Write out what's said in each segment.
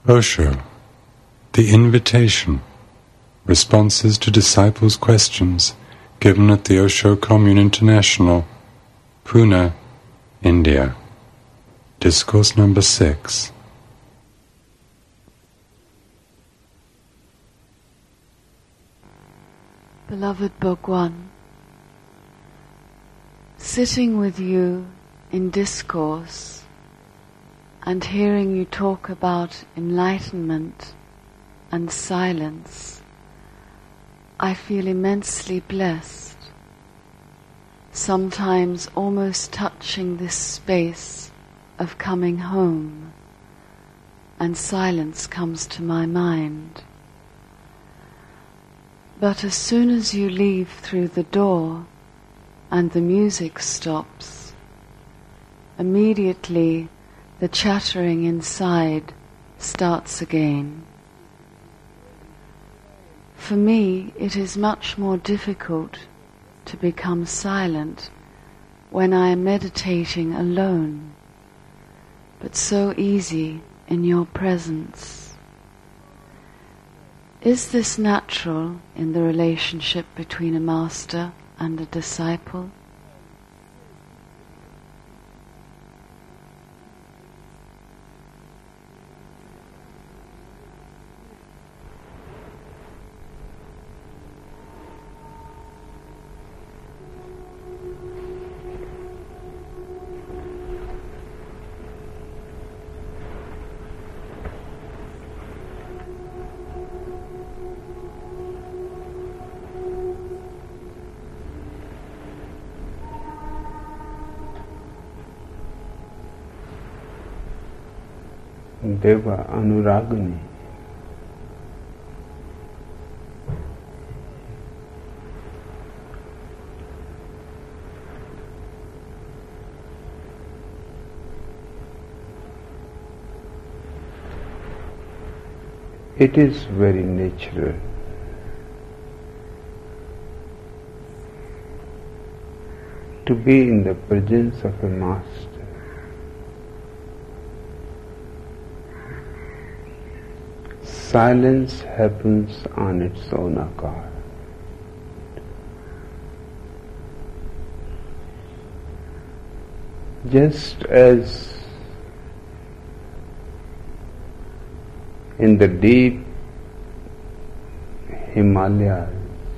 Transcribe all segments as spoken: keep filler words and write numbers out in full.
Osho, The Invitation, Responses to Disciples' Questions, given at the Osho Commune International, Pune, India. Discourse number six. Beloved Bhagwan, sitting with you in discourse and hearing you talk about enlightenment and silence, I feel immensely blessed, sometimes almost touching this space of coming home, and silence comes to my mind. But as soon as you leave through the door and the music stops, immediately the chattering inside starts again. For me, it is much more difficult to become silent when I am meditating alone, but so easy in your presence. Is this natural in the relationship between a master and a disciple? Deva Anuragani. It is very natural to be in the presence of a master. Silence happens on its own account. Just as in the deep Himalayas,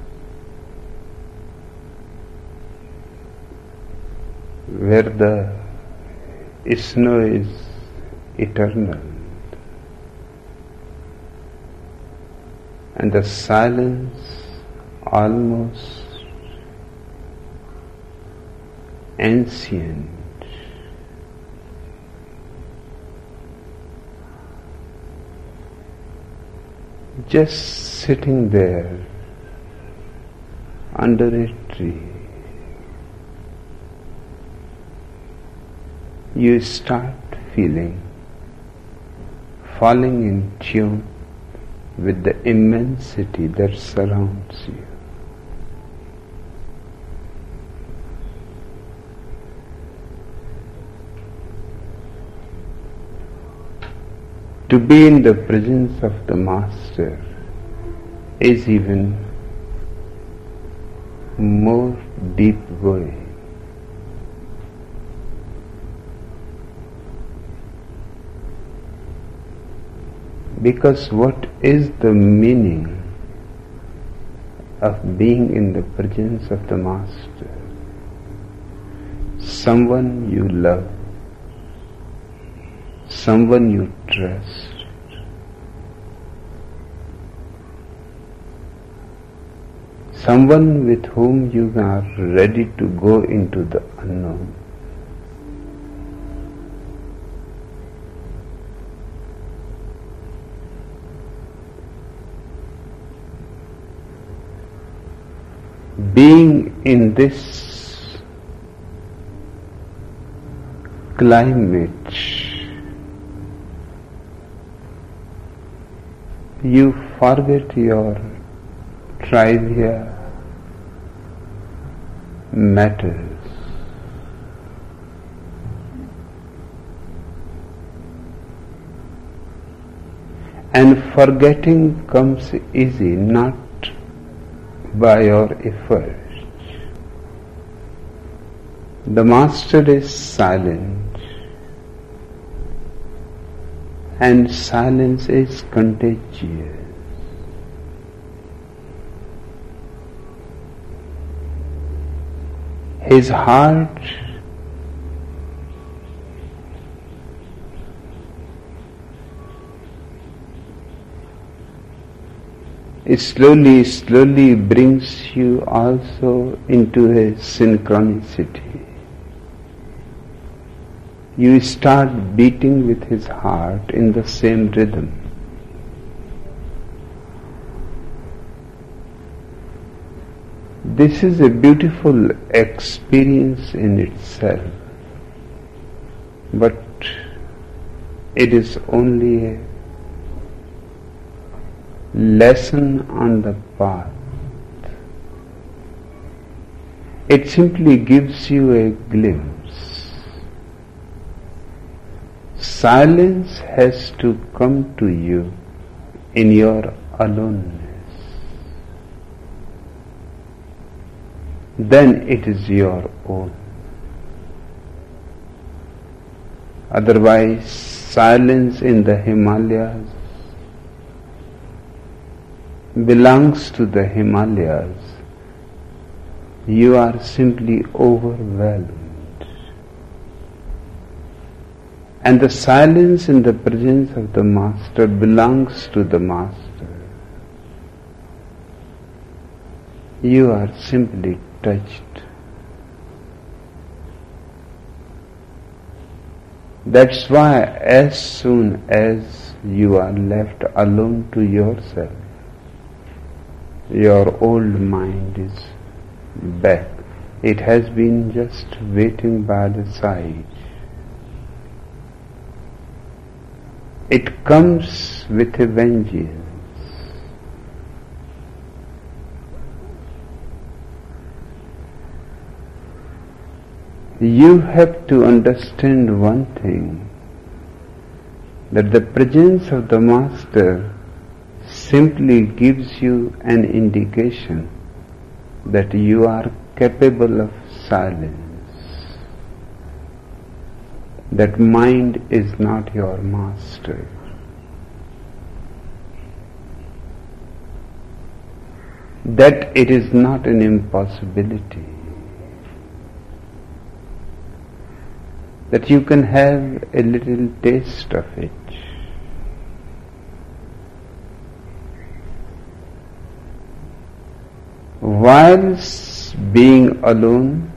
where the snow is eternal, and the silence almost ancient, just sitting there under a tree, you start feeling, falling in tune with the immensity that surrounds you. To be in the presence of the Master is even more deep going. Because what is the meaning of being in the presence of the Master? Someone you love, someone you trust, someone with whom you are ready to go into the unknown. Being in this climate, you forget your trivia matters. And forgetting comes easy, not by your effort. The Master is silent, and silence is contagious. His heart slowly, slowly brings you also into a synchronicity. You start beating with his heart in the same rhythm. This is a beautiful experience in itself, but it is only a lesson on the path. It simply gives you a glimpse. Silence has to come to you in your aloneness. Then it is your own. Otherwise, silence in the Himalayas belongs to the Himalayas. You are simply overwhelmed. And the silence in the presence of the Master belongs to the Master. You are simply touched. That's why as soon as you are left alone to yourself, your old mind is back. It has been just waiting by the side. It comes with a vengeance. You have to understand one thing, that the presence of the Master simply gives you an indication that you are capable of silence. That mind is not your master. That it is not an impossibility. That you can have a little taste of it. Whilst being alone,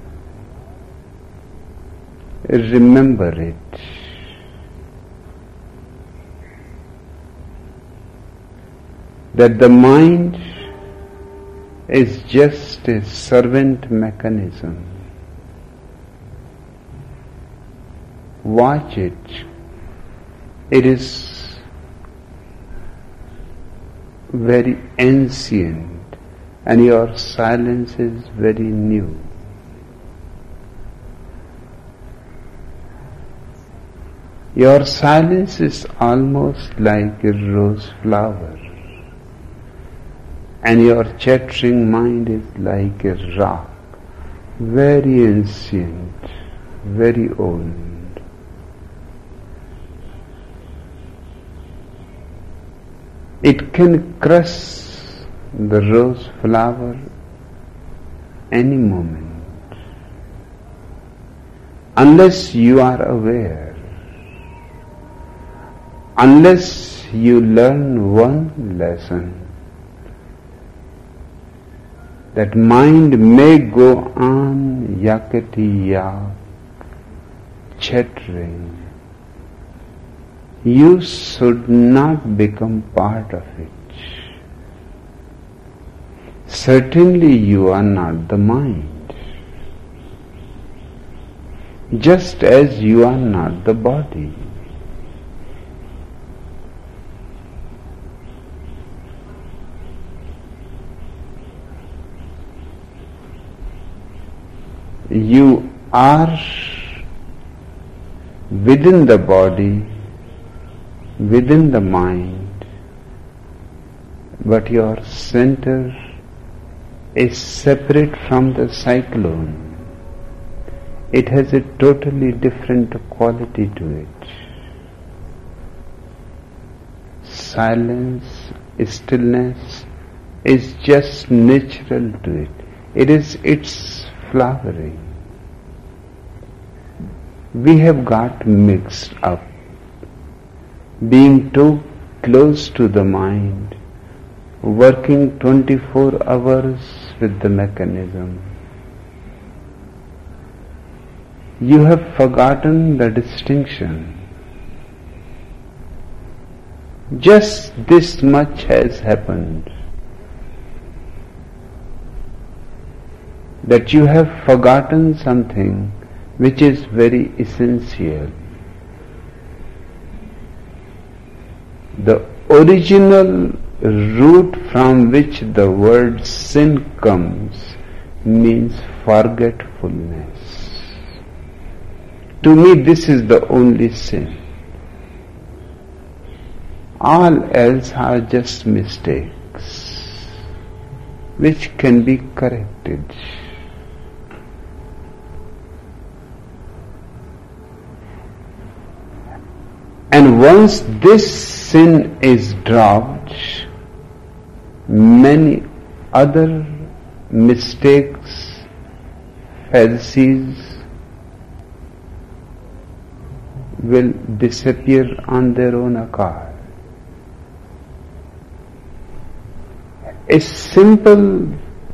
remember it. That the mind is just a servant mechanism. Watch it. It is very ancient. And your silence is very new. Your silence is almost like a rose flower, and your chattering mind is like a rock, very ancient, very old. It can crush the rose flower any moment, unless you are aware, unless you learn one lesson, that mind may go on yakety yak, chattering. You should not become part of it. Certainly you are not the mind, just as you are not the body. You are within the body, within the mind, but your center is separate from the cyclone. It has a totally different quality to it. Silence, stillness is just natural to it. It is its flowering. We have got mixed up, being too close to the mind, working twenty-four hours with the mechanism. You have forgotten the distinction. Just this much has happened, that you have forgotten something which is very essential. The original root from which the word sin comes means forgetfulness. To me, this is the only sin. All else are just mistakes which can be corrected. And once this sin is dropped, many other mistakes, falsities will disappear on their own account. A simple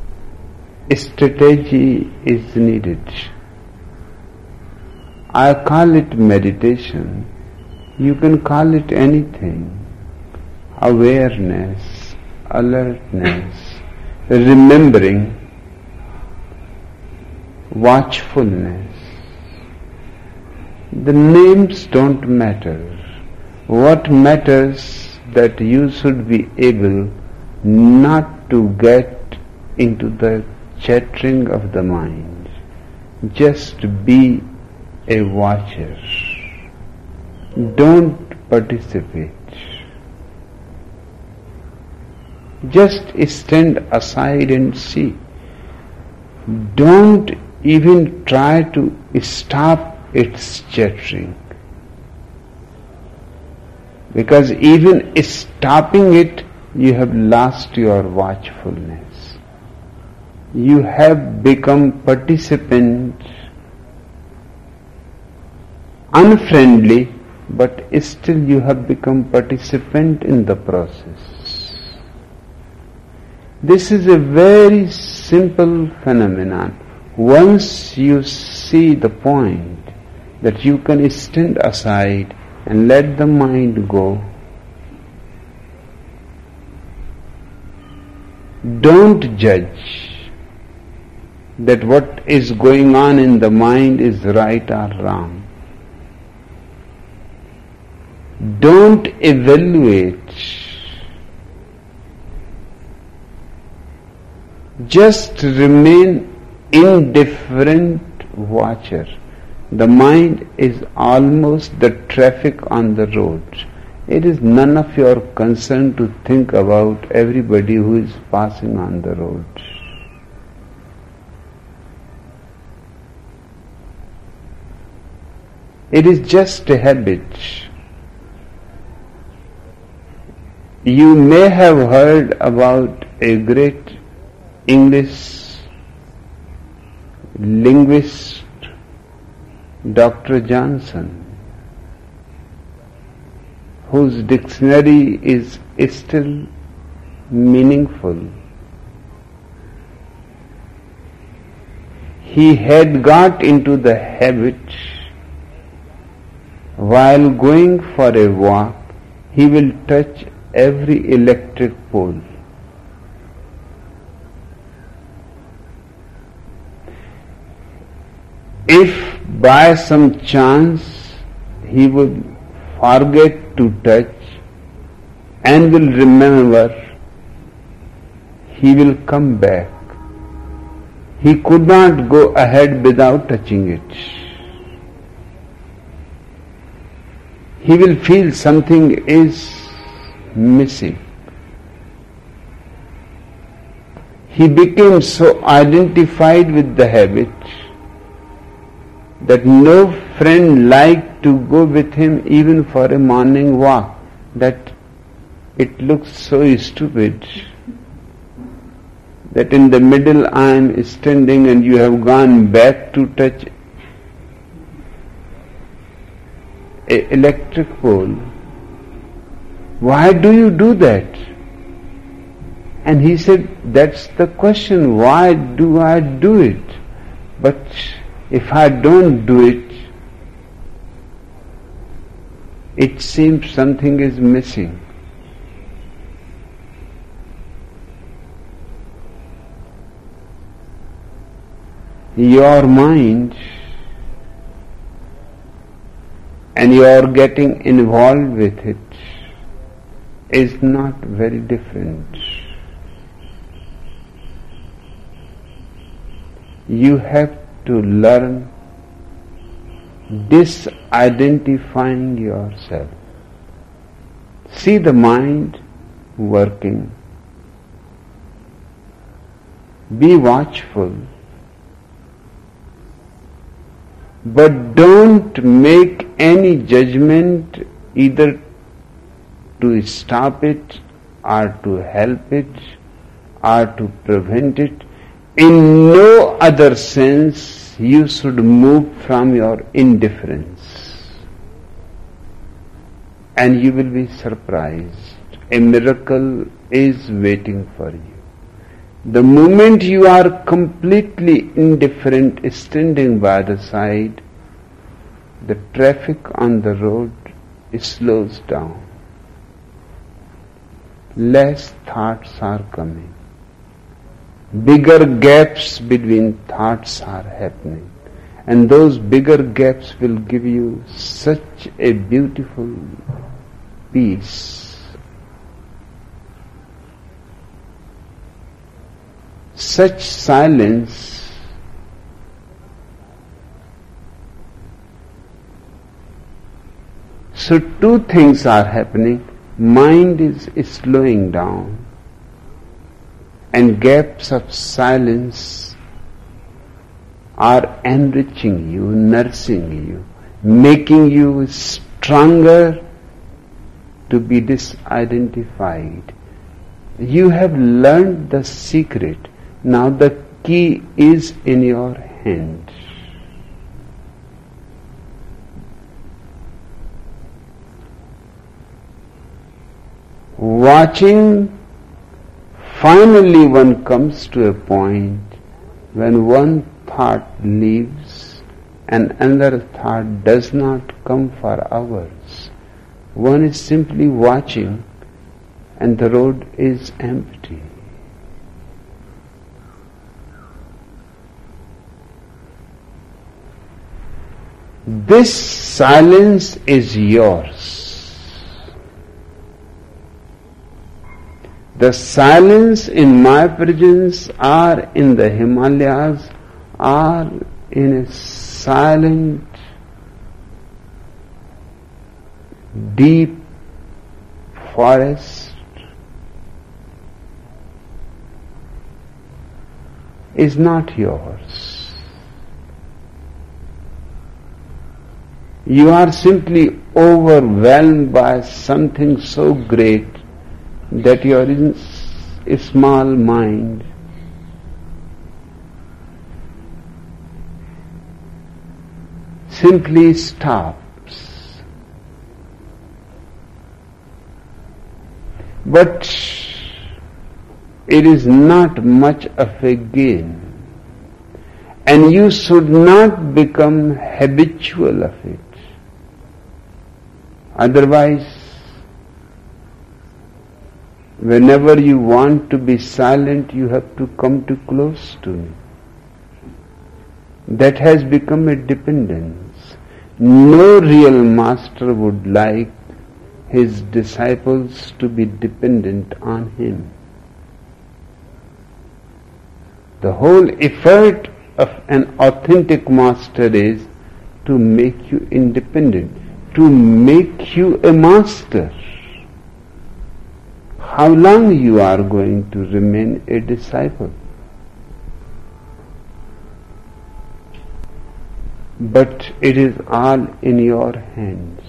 strategy is needed. I call it meditation. You can call it anything. Awareness, alertness, remembering, watchfulness. The names don't matter. What matters that you should be able not to get into the chattering of the mind. Just be a watcher. Don't participate. Just stand aside and see. Don't even try to stop its chattering. Because even stopping it, you have lost your watchfulness. You have become participant, unfriendly, but still you have become participant in the process. This is a very simple phenomenon. Once you see the point that you can stand aside and let the mind go, don't judge that what is going on in the mind is right or wrong. Don't evaluate. Just remain indifferent watcher. The mind is almost the traffic on the road. It is none of your concern to think about everybody who is passing on the road. It is just a habit. You may have heard about a great English linguist, Doctor Johnson, whose dictionary is still meaningful. He had got into the habit, while going for a walk, he will touch every electric pole. If by some chance he would forget to touch and will remember, he will come back. He could not go ahead without touching it. He will feel something is missing. he became so identified with the habit that no friend liked to go with him even for a morning walk, that it looks so stupid that in the middle I am standing and you have gone back to touch an electric pole. Why do you do that? And he said, that's the question, why do I do it? But if I don't do it, it seems something is missing. Your mind and your getting involved with it is not very different. You have to learn disidentifying yourself. See the mind working. Be watchful. But don't make any judgment either to stop it or to help it or to prevent it. In no other sense you should move from your indifference. And you will be surprised. A miracle is waiting for you. The moment you are completely indifferent, standing by the side, the traffic on the road slows down. Less thoughts are coming. Bigger gaps between thoughts are happening. And those bigger gaps will give you such a beautiful peace. Such silence so two things are happening. Mind is slowing down and gaps of silence are enriching you, nourishing you, making you stronger to be disidentified. You have learned the secret. Now the key is in your hand. Watching, finally one comes to a point when one thought leaves and another thought does not come for hours. One is simply watching and the road is empty. This silence is yours. The silence in my presence or in the Himalayas or in a silent, deep forest is not yours. You are simply overwhelmed by something so great that your small mind simply stops. But it is not much of a gain, and you should not become habitual of it. Otherwise, whenever you want to be silent, you have to come too close to me. That has become a dependence. No real master would like his disciples to be dependent on him. The whole effort of an authentic master is to make you independent, to make you a master. How long you are going to remain a disciple? but it is all in your hands.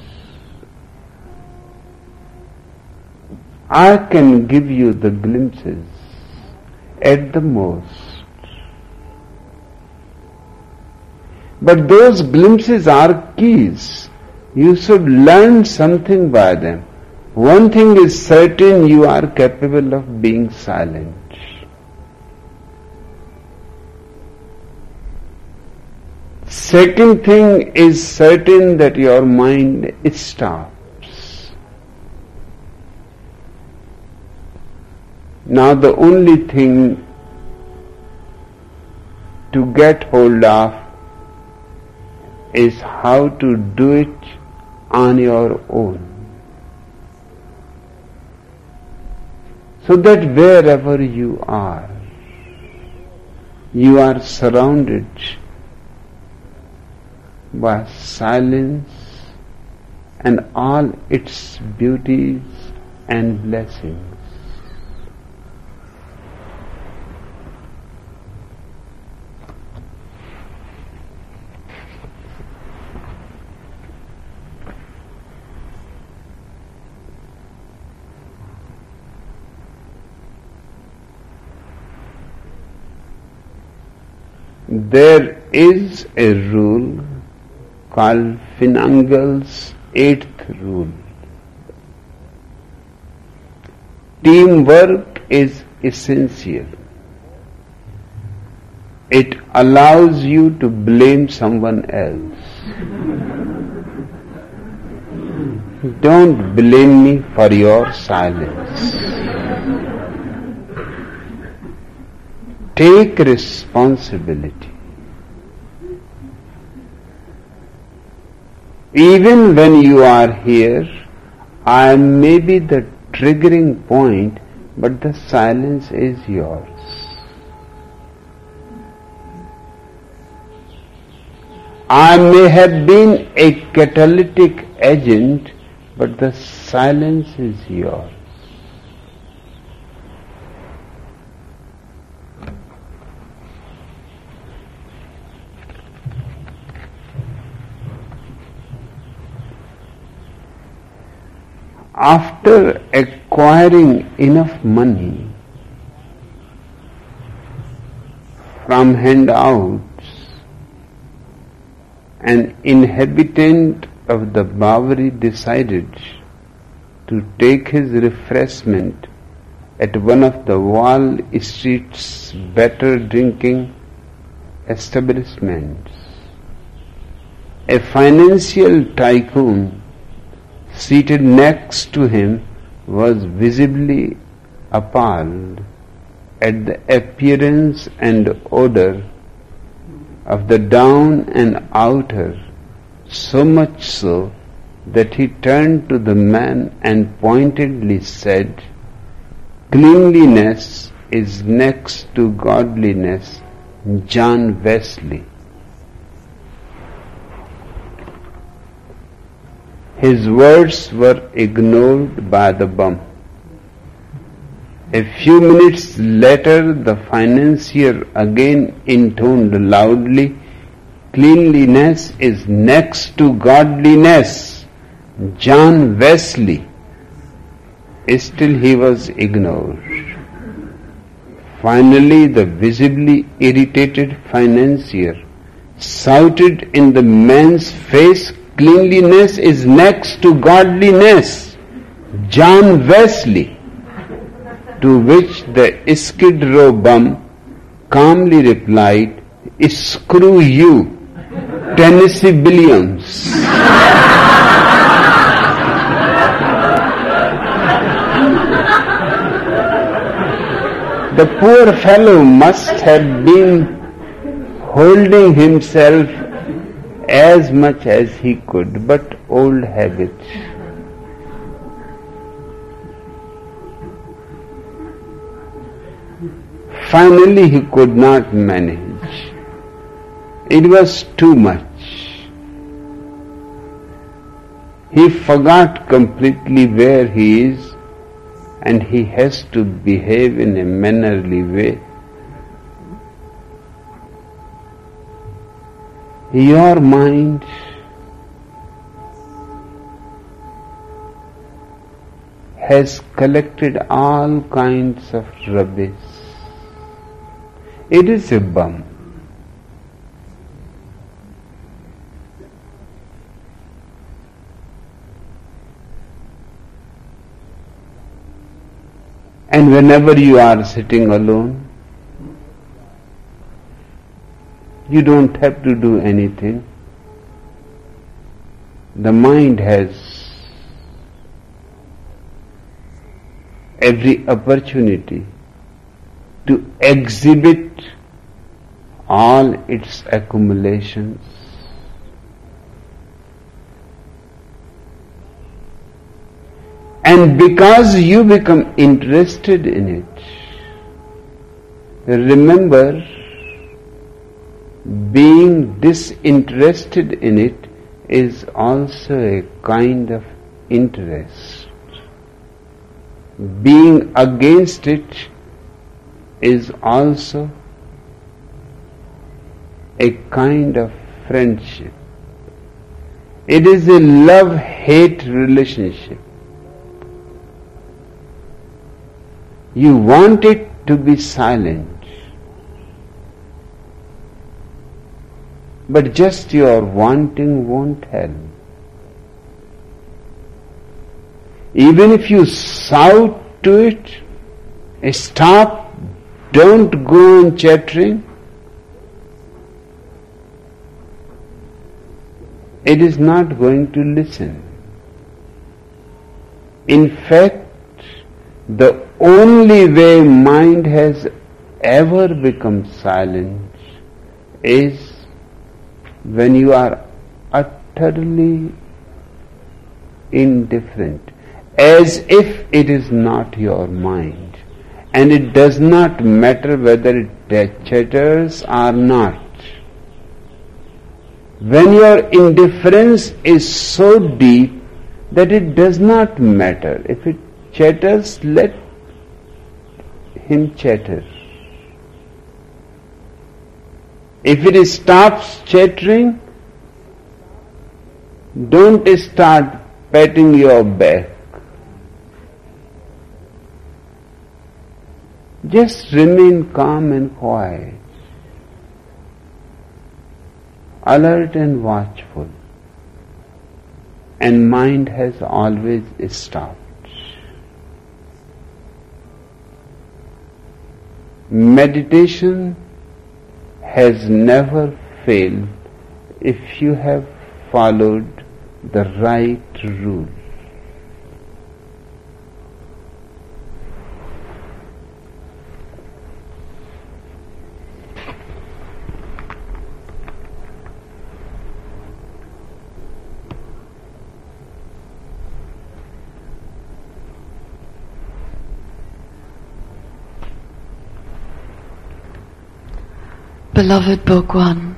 I can give you the glimpses at the most, but those glimpses are keys. You should learn something by them. One thing is certain, you are capable of being silent. Second thing is certain that your mind stops. Now the only thing to get hold of is how to do it on your own. So that wherever you are, you are surrounded by silence and all its beauties and blessings. There is a rule called Finangel's eighth rule. Teamwork is essential. It allows you to blame someone else. Don't blame me for your silence. Take responsibility. Even when you are here, I may be the triggering point, but the silence is yours. I may have been a catalytic agent, but the silence is yours. After acquiring enough money from handouts, an inhabitant of the Bowery decided to take his refreshment at one of the Wall Street's better drinking establishments. A financial tycoon seated next to him was visibly appalled at the appearance and odor of the down and outer, so much so that he turned to the man and pointedly said, "Cleanliness is next to godliness, John Wesley." His words were ignored by the bum. A few minutes later, the financier again intoned loudly, "Cleanliness is next to godliness, John Wesley." Still he was ignored. Finally, the visibly irritated financier shouted in the man's face, "Cleanliness is next to godliness, John Wesley." To which the Skid Row bum calmly replied, "Screw you, Tennessee Williams." The poor fellow must have been holding himself as much as he could, but old habit. Finally he could not manage. It was too much. He forgot completely where he is, and he has to behave in a mannerly way. your mind has collected all kinds of rubbish. It is a bum. And whenever you are sitting alone, you don't have to do anything. The mind has every opportunity to exhibit all its accumulations. And because you become interested in it, remember, being disinterested in it is also a kind of interest. Being against it is also a kind of friendship. It is a love-hate relationship. You want it to be silent, but just your wanting won't help. Even if you shout to it, stop, don't go on chattering, it is not going to listen. In fact, the only way mind has ever become silent is when you are utterly indifferent, as if it is not your mind, and it does not matter whether it chatters or not. When your indifference is so deep that it does not matter, if it chatters, let him chatter. If it stops chattering, don't start patting your back. Just remain calm and quiet, alert and watchful, and mind has always stopped. Meditation has never failed if you have followed the right rule. Beloved Bhagwan,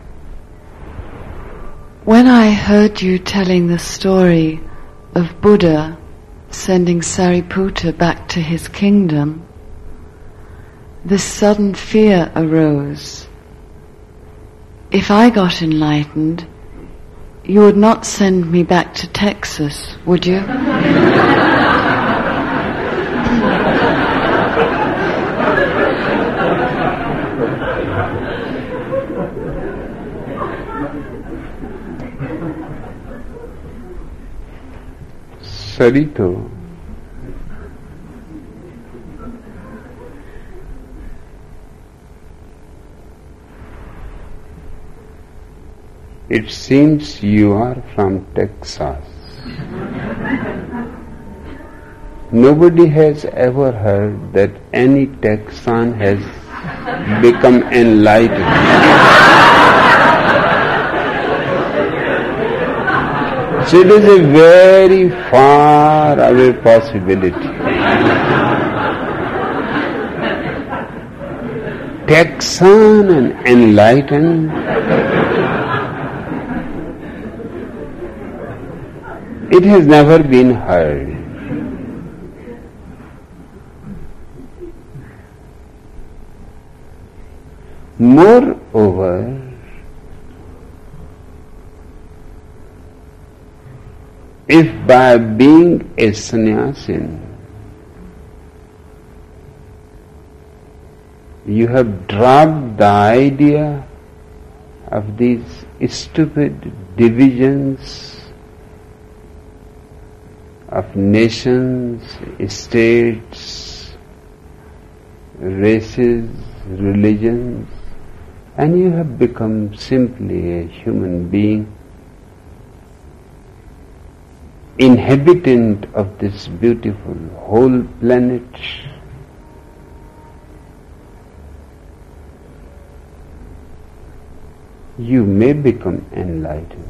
when I heard you telling the story of Buddha sending Sariputta back to his kingdom, this sudden fear arose. If I got enlightened, you would not send me back to Texas, would you? Sarito, it seems you are from Texas. Nobody has ever heard that any Texan has become enlightened. So it is a very far away possibility. Texan and enlightened, it has never been heard. Moreover, if by being a sannyasin you have dropped the idea of these stupid divisions of nations, states, races, religions, and you have become simply a human being, inhabitant of this beautiful whole planet. You may become enlightened.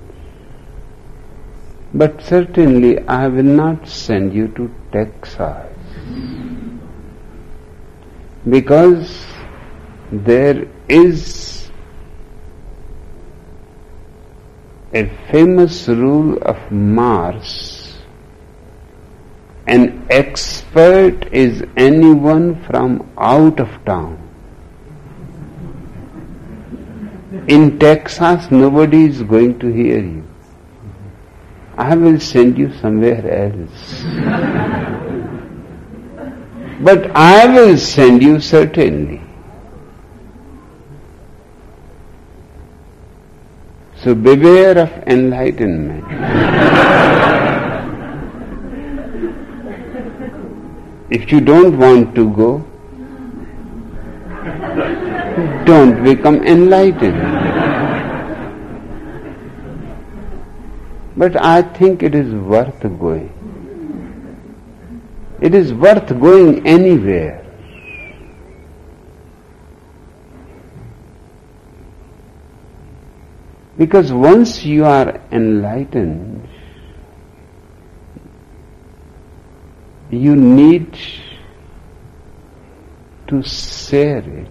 But certainly I will not send you to Texas, because there is a famous rule of Mars: an expert is anyone from out of town. In Texas, nobody is going to hear you. I will send you somewhere else. But I will send you certainly. So beware of enlightenment. If you don't want to go, don't become enlightened. But I think it is worth going. It is worth going anywhere. Because once you are enlightened, you need to share it.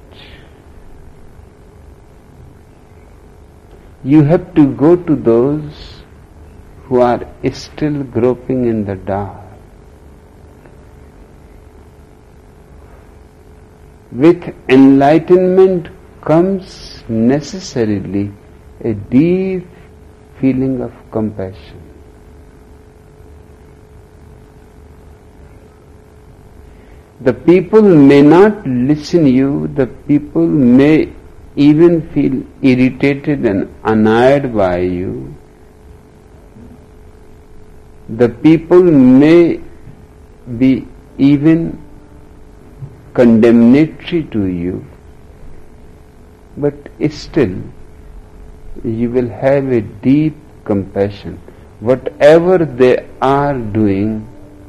You have to go to those who are still groping in the dark. With enlightenment comes necessarily a deep feeling of compassion. The people may not listen you, the people may even feel irritated and annoyed by you. The people may be even condemnatory to you, but still you will have a deep compassion. Whatever they are doing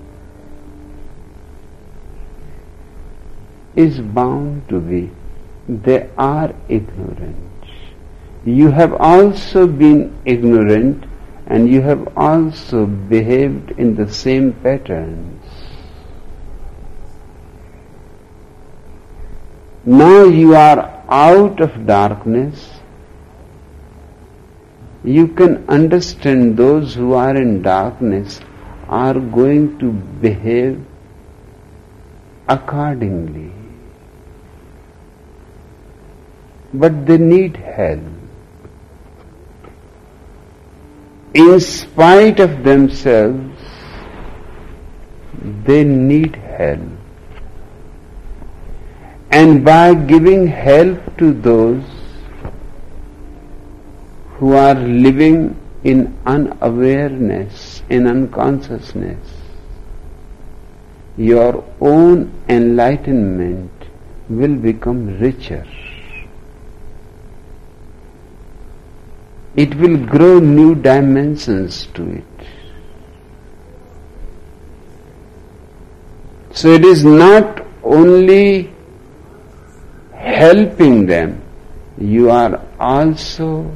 is bound to be. They are ignorant. You have also been ignorant, and you have also behaved in the same patterns. Now you are out of darkness. You can understand those who are in darkness are going to behave accordingly. But they need help. In spite of themselves, they need help. And by giving help to those who are living in unawareness, in unconsciousness, your own enlightenment will become richer. It will grow new dimensions to it. So it is not only helping them, you are also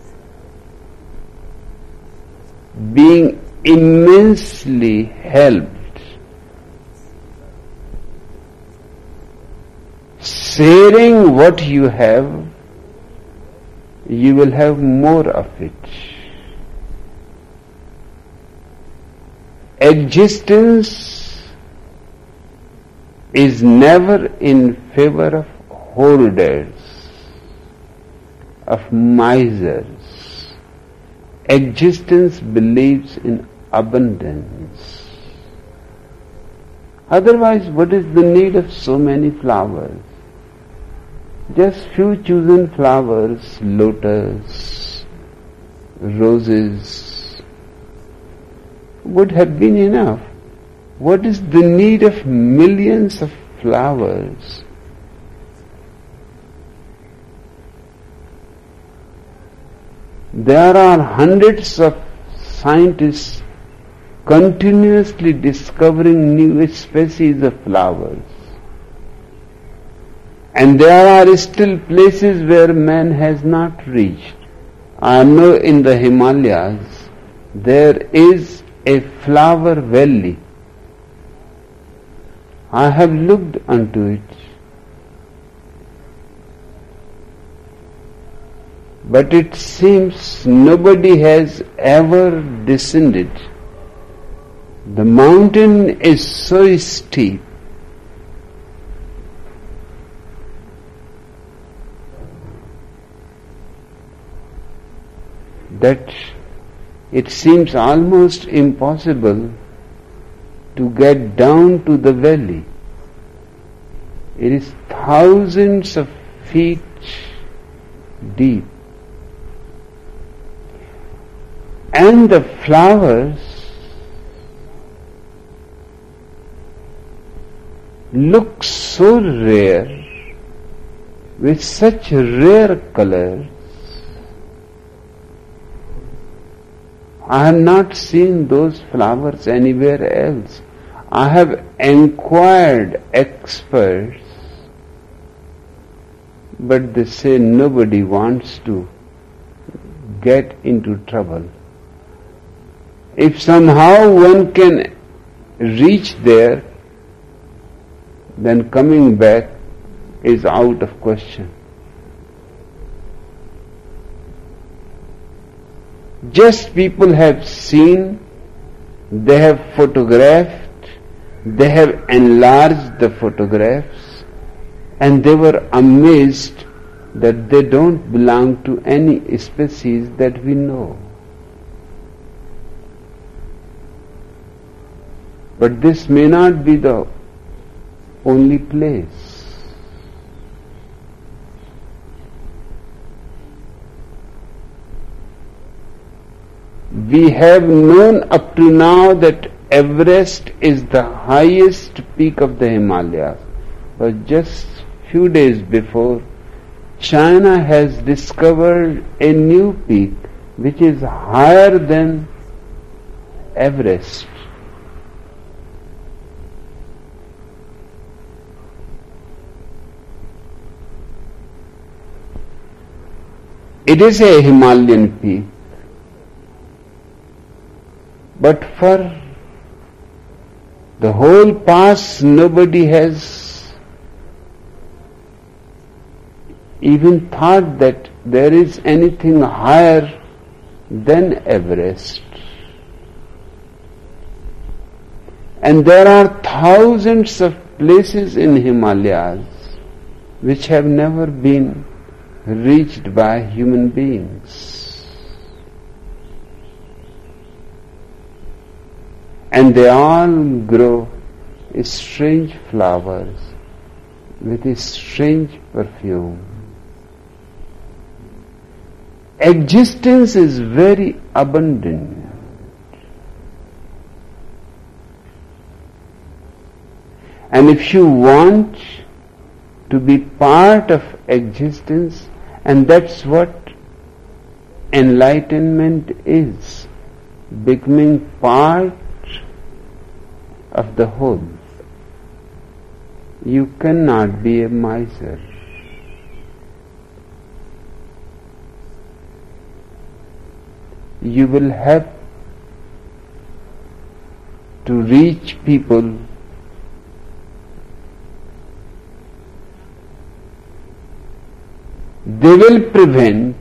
being immensely helped. Sharing what you have, you will have more of it. Existence is never in favor of hoarders, of misers. Existence believes in abundance. Otherwise, what is the need of so many flowers? Just few chosen flowers, lotus, roses, would have been enough. What is the need of millions of flowers? There are hundreds of scientists continuously discovering new species of flowers. And there are still places where man has not reached. I know in the Himalayas there is a flower valley. I have looked unto it. But it seems nobody has ever descended. The mountain is so steep that it seems almost impossible to get down to the valley. It is thousands of feet deep. And the flowers look so rare, with such rare colors. I have not seen those flowers anywhere else. I have inquired experts, but they say nobody wants to get into trouble. If somehow one can reach there, then coming back is out of question. Just people have seen, they have photographed, they have enlarged the photographs, and they were amazed that they don't belong to any species that we know. But this may not be the only place. We have known up to now that Everest is the highest peak of the Himalayas. But just few days before, China has discovered a new peak which is higher than Everest. It is a Himalayan peak, but for the whole past nobody has even thought that there is anything higher than Everest. And there are thousands of places in Himalayas which have never been reached by human beings. And they all grow strange flowers with a strange perfume. Existence is very abundant. And if you want to be part of existence, and that's what enlightenment is, becoming part of the whole. You cannot be a miser. You will have to reach people they will prevent,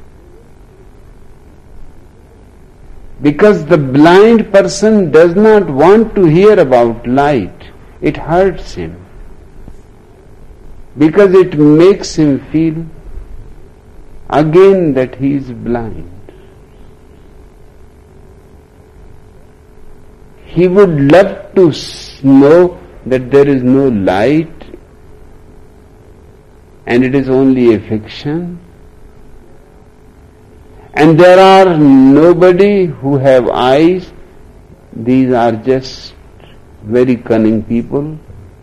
because the blind person does not want to hear about light. It hurts him, because it makes him feel again that he is blind. He would love to know that there is no light and it is only a fiction. And there are nobody who have eyes. These are just very cunning people.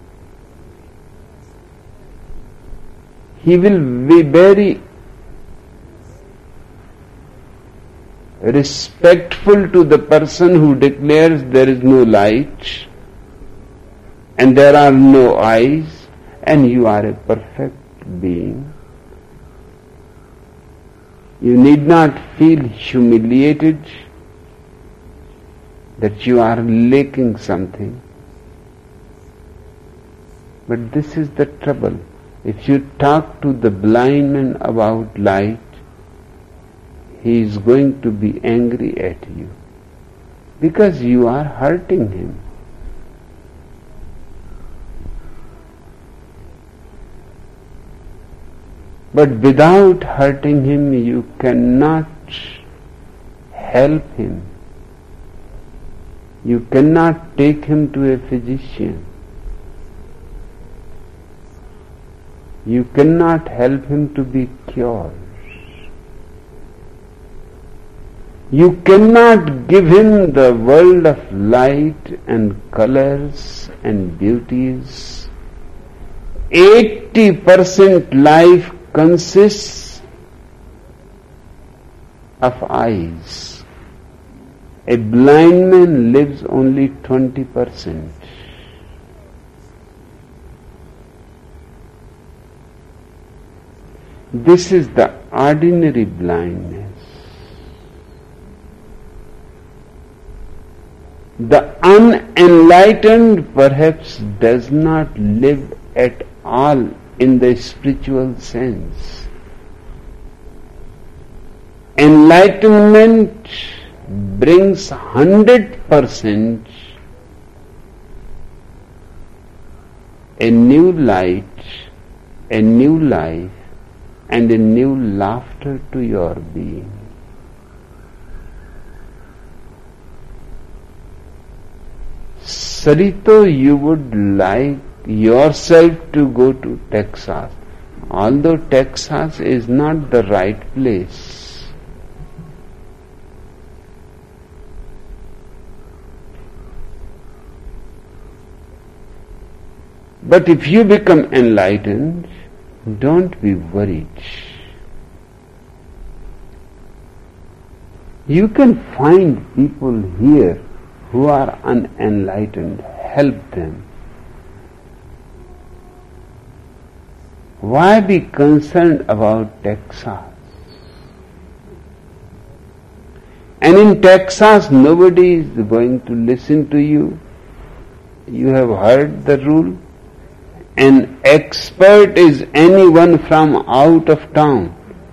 He will be very respectful to the person who declares there is no light and there are no eyes and you are a perfect being. You need not feel humiliated that you are lacking something. But this is the trouble. If you talk to the blind man about light, he is going to be angry at you because you are hurting him. But without hurting him, you cannot help him. You cannot take him to a physician. You cannot help him to be cured. You cannot give him the world of light and colors and beauties. eighty percent life consists of eyes. A blind man lives only twenty percent. This is the ordinary blindness. The unenlightened perhaps does not live at all in the spiritual sense. Enlightenment brings hundred percent a new light, a new life, and a new laughter to your being. Sarito, you would like yourself to go to Texas, although Texas is not the right place. But if you become enlightened, don't be worried. You can find people here who are unenlightened. Help them. Why be concerned about Texas? And in Texas, nobody is going to listen to you. You have heard the rule. An expert is anyone from out of town.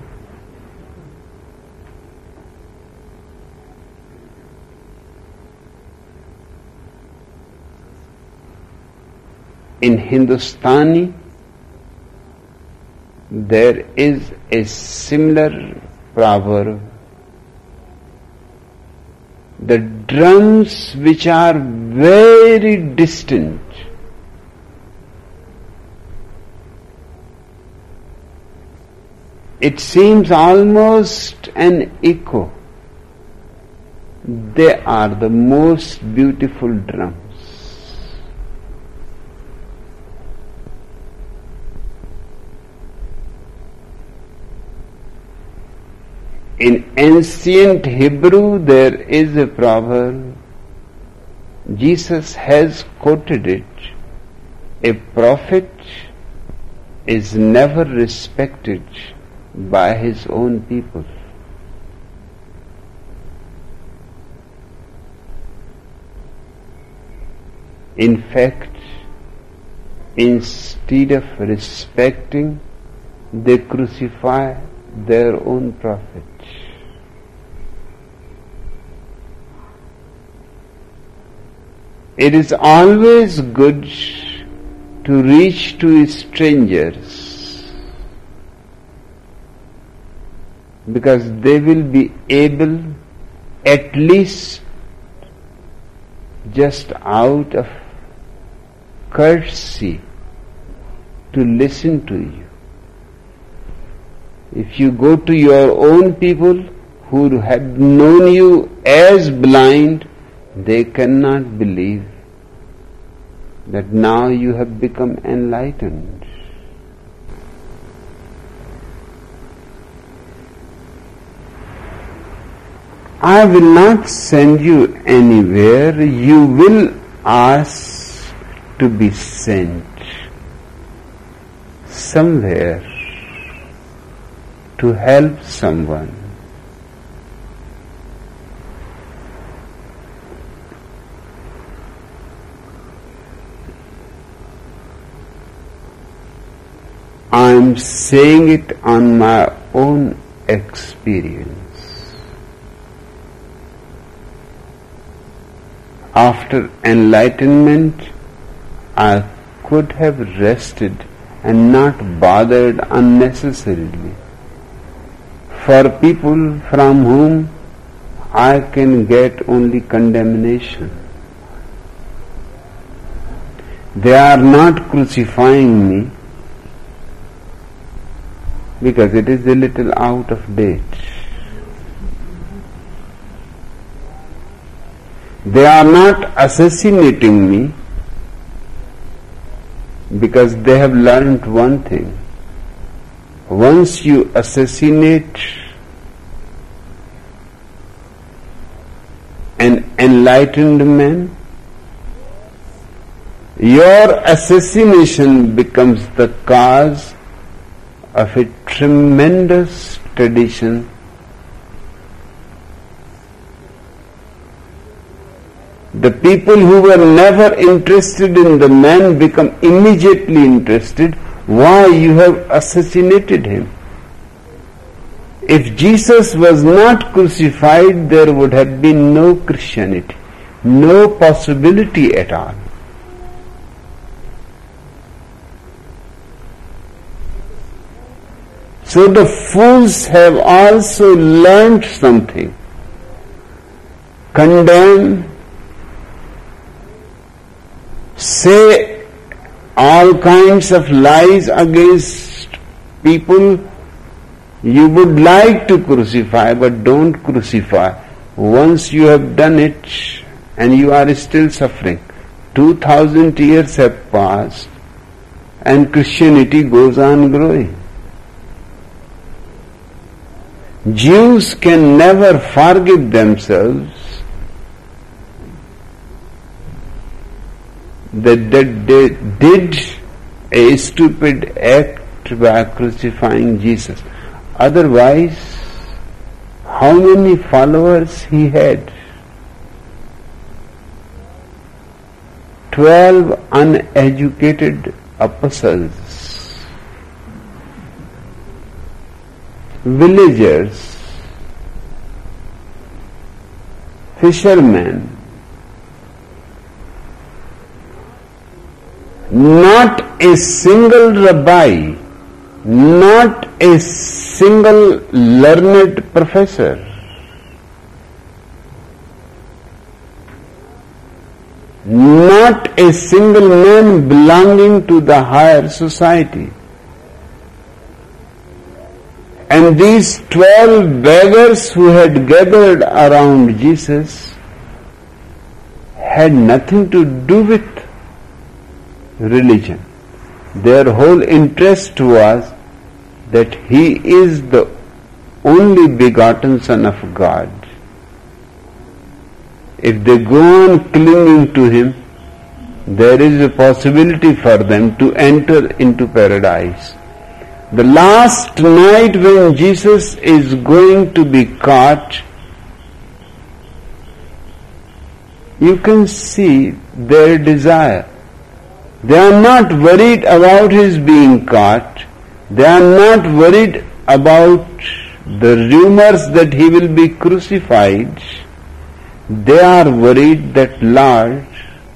In Hindustani, there is a similar proverb. The drums which are very distant it seems almost an echo. They are the most beautiful drums. In ancient Hebrew, there is a proverb. Jesus has quoted it. A prophet is never respected by his own people. In fact, instead of respecting, they crucify their own prophet. It is always good to reach to strangers, because they will be able at least just out of courtesy to listen to you. If you go to your own people who had known you as blind, they cannot believe that now you have become enlightened. I will not send you anywhere. You will ask to be sent somewhere to help someone. I am saying it on my own experience. After enlightenment, I could have rested and not bothered unnecessarily for people from whom I can get only condemnation. They are not crucifying me because it is a little out of date. They are not assassinating me because they have learned one thing. Once you assassinate an enlightened man, your assassination becomes the cause of a tremendous tradition. The people who were never interested in the man become immediately interested. Why? You have assassinated him. If Jesus was not crucified, there would have been no Christianity, no possibility at all. So the fools have also learned something. Condemn, say all kinds of lies against people you would like to crucify, but don't crucify. Once you have done it and you are still suffering, two thousand years have passed and Christianity goes on growing. Jews can never forgive themselves that they did a stupid act by crucifying Jesus. Otherwise, how many followers he had? Twelve uneducated apostles, villagers, fishermen, not a single rabbi, not a single learned professor, not a single man belonging to the higher society. And these twelve beggars who had gathered around Jesus had nothing to do with religion. Their whole interest was that he is the only begotten Son of God. If they go on clinging to him, there is a possibility for them to enter into paradise. The last night when Jesus is going to be caught, you can see their desire. They are not worried about his being caught. They are not worried about the rumors that he will be crucified. They are worried that, Lord,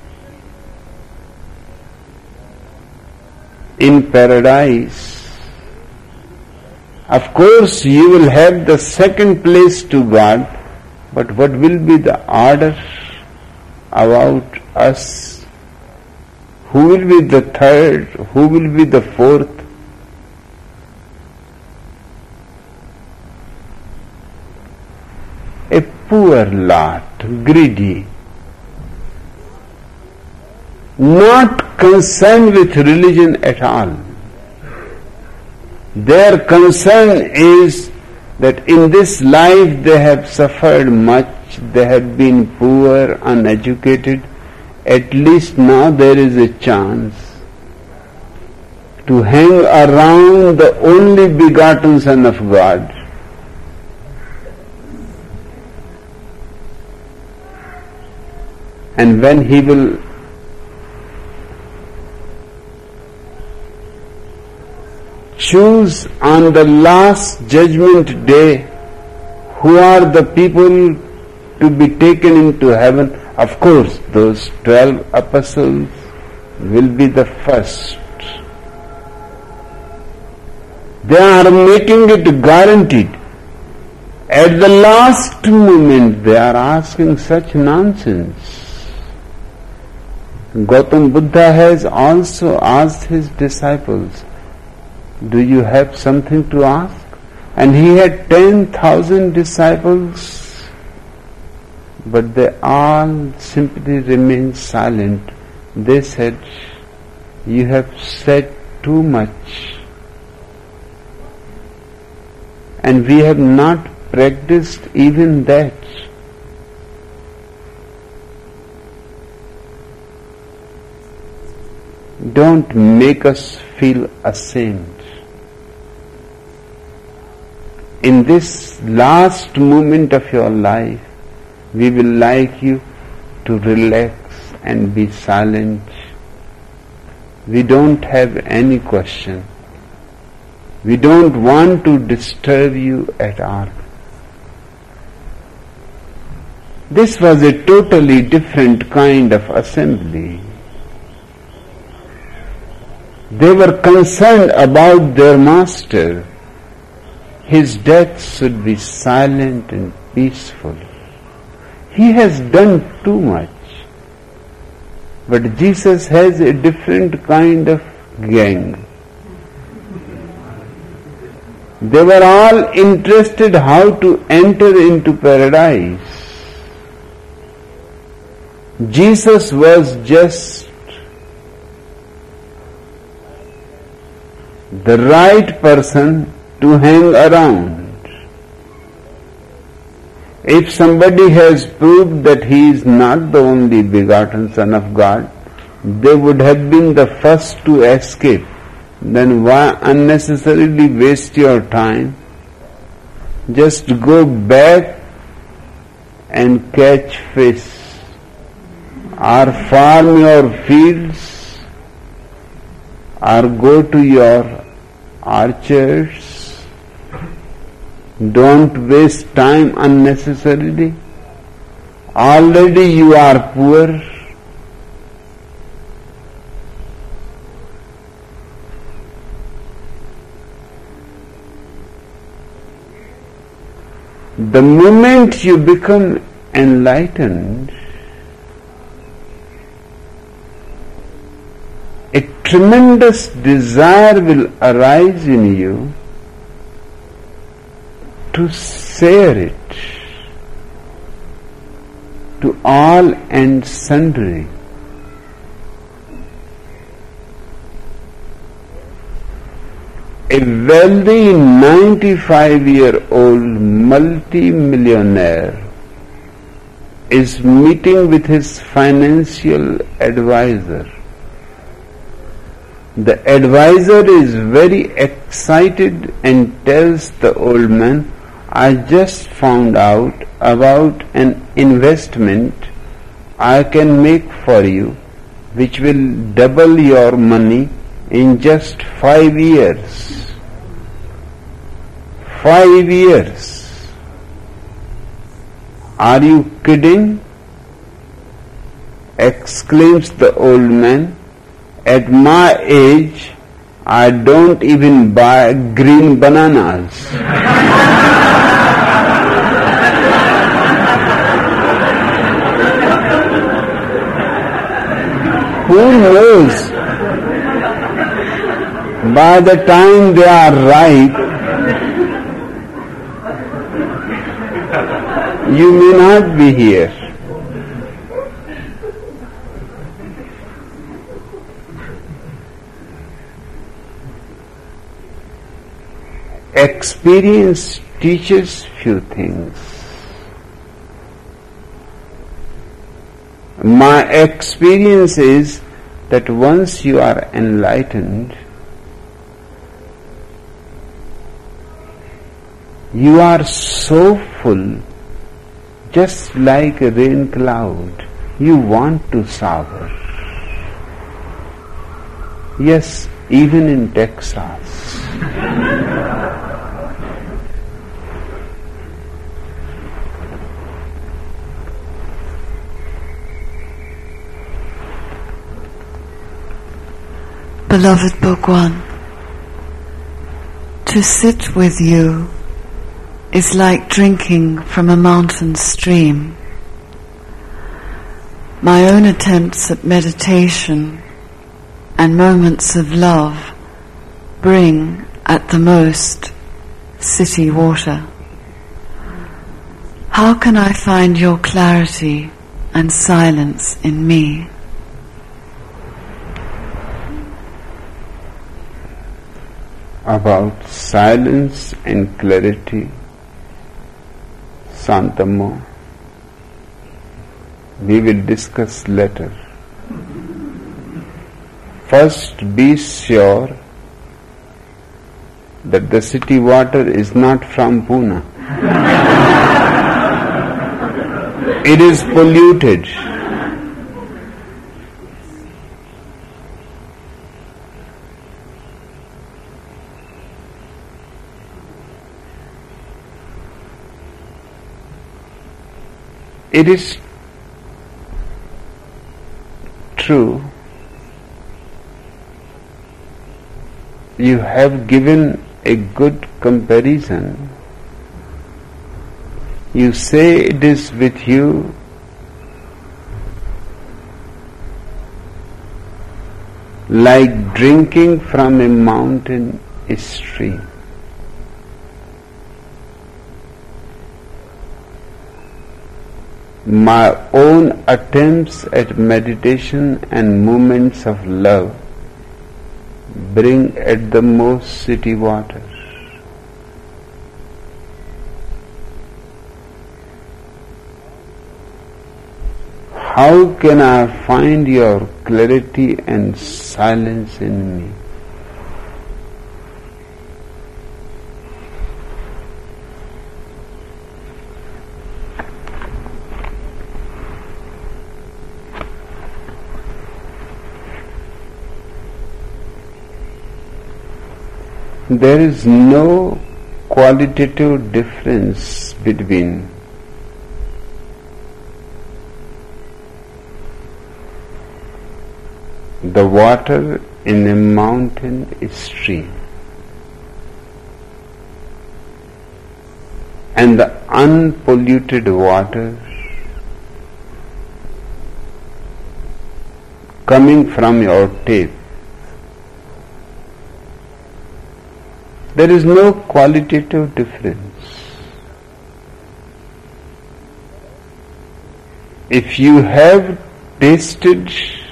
in paradise, of course you will have the second place to God, but what will be the order about us. Who will be the third? Who will be the fourth? A poor lot, greedy, not concerned with religion at all. Their concern is that in this life they have suffered much, they have been poor, uneducated. At least now there is a chance to hang around the only begotten Son of God. And when He will choose on the last judgment day who are the people to be taken into heaven, of course those twelve apostles will be the first. They are making it guaranteed. At the last moment they are asking such nonsense. Gautam Buddha has also asked his disciples, do you have something to ask? And he had ten thousand disciples, but they all simply remained silent. They said, you have said too much, and we have not practiced even that. Don't make us feel ashamed. In this last moment of your life, we will like you to relax and be silent. We don't have any question. We don't want to disturb you at all. This was a totally different kind of assembly. They were concerned about their master. His death should be silent and peaceful. He has done too much. But Jesus has a different kind of gang. They were all interested how to enter into paradise. Jesus was just the right person to hang around. If somebody has proved that he is not the only begotten Son of God, they would have been the first to escape. Then why unnecessarily waste your time? Just go back and catch fish, or farm your fields, or go to your orchards. Don't waste time unnecessarily. Already you are poor. The moment you become enlightened, a tremendous desire will arise in you to share it to all and sundry. A wealthy ninety-five-year-old multi-millionaire is meeting with his financial advisor. The advisor is very excited and tells the old man, I just found out about an investment I can make for you which will double your money in just five years. Five years. Are you kidding? Exclaims the old man. At my age, I don't even buy green bananas. who knows? By the time they are ripe, you may not be here. Experience teaches few things. My experience is that once you are enlightened, you are so full, just like a rain cloud, you want to shower. Yes, even in Texas. Beloved Bhagwan, to sit with you is like drinking from a mountain stream. My own attempts at meditation and moments of love bring, at the most, city water. How can I find your clarity and silence in me? About silence and clarity, Santamo, we will discuss later. First, be sure that the city water is not from Pune. It is polluted. It is true, you have given a good comparison. You say it is with you like drinking from a mountain stream. My own attempts at meditation and movements of love bring at the most city water. How can I find your clarity and silence in me? There is no qualitative difference between the water in a mountain stream and the unpolluted water coming from your tap. There is no qualitative difference. If you have tasted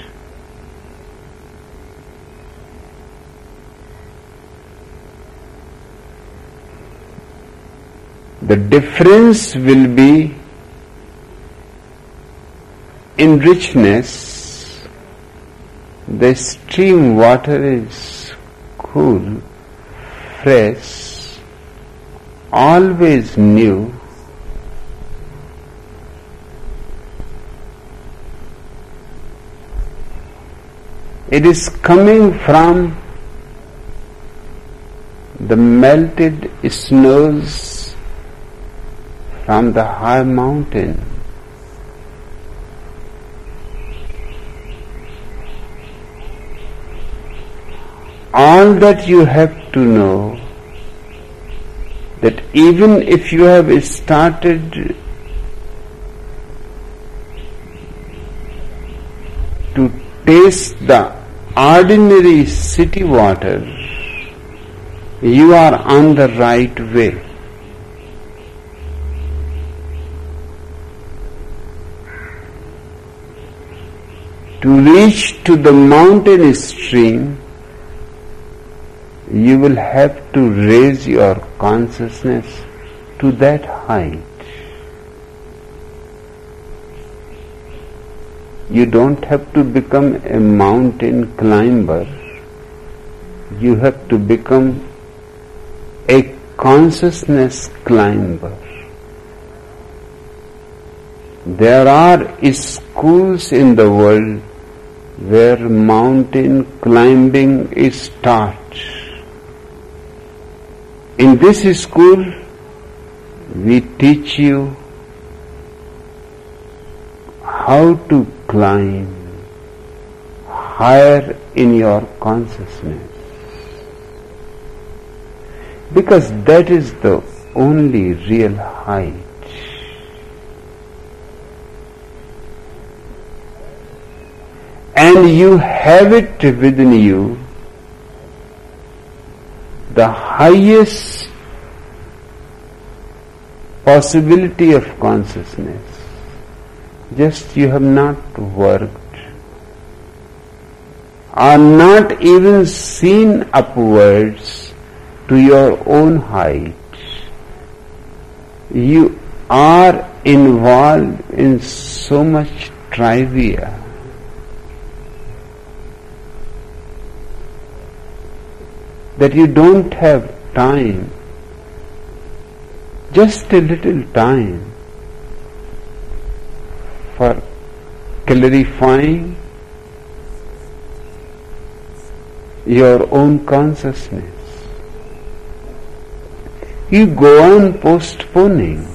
the difference will be in richness. The stream water is cool, fresh, always new. It is coming from the melted snows from the high mountain. All that you have to know, that even if you have started to taste the ordinary city water, you are on the right way. To reach to the mountain stream, you will have to raise your consciousness to that height. You don't have to become a mountain climber. You have to become a consciousness climber. There are schools in the world where mountain climbing is taught. In this school, we teach you how to climb higher in your consciousness, because that is the only real height. And you have it within you, the highest possibility of consciousness. Just you have not worked, or not even seen upwards to your own height. You are involved in so much trivia. That you don't have time, just a little time, for clarifying your own consciousness. You go on postponing.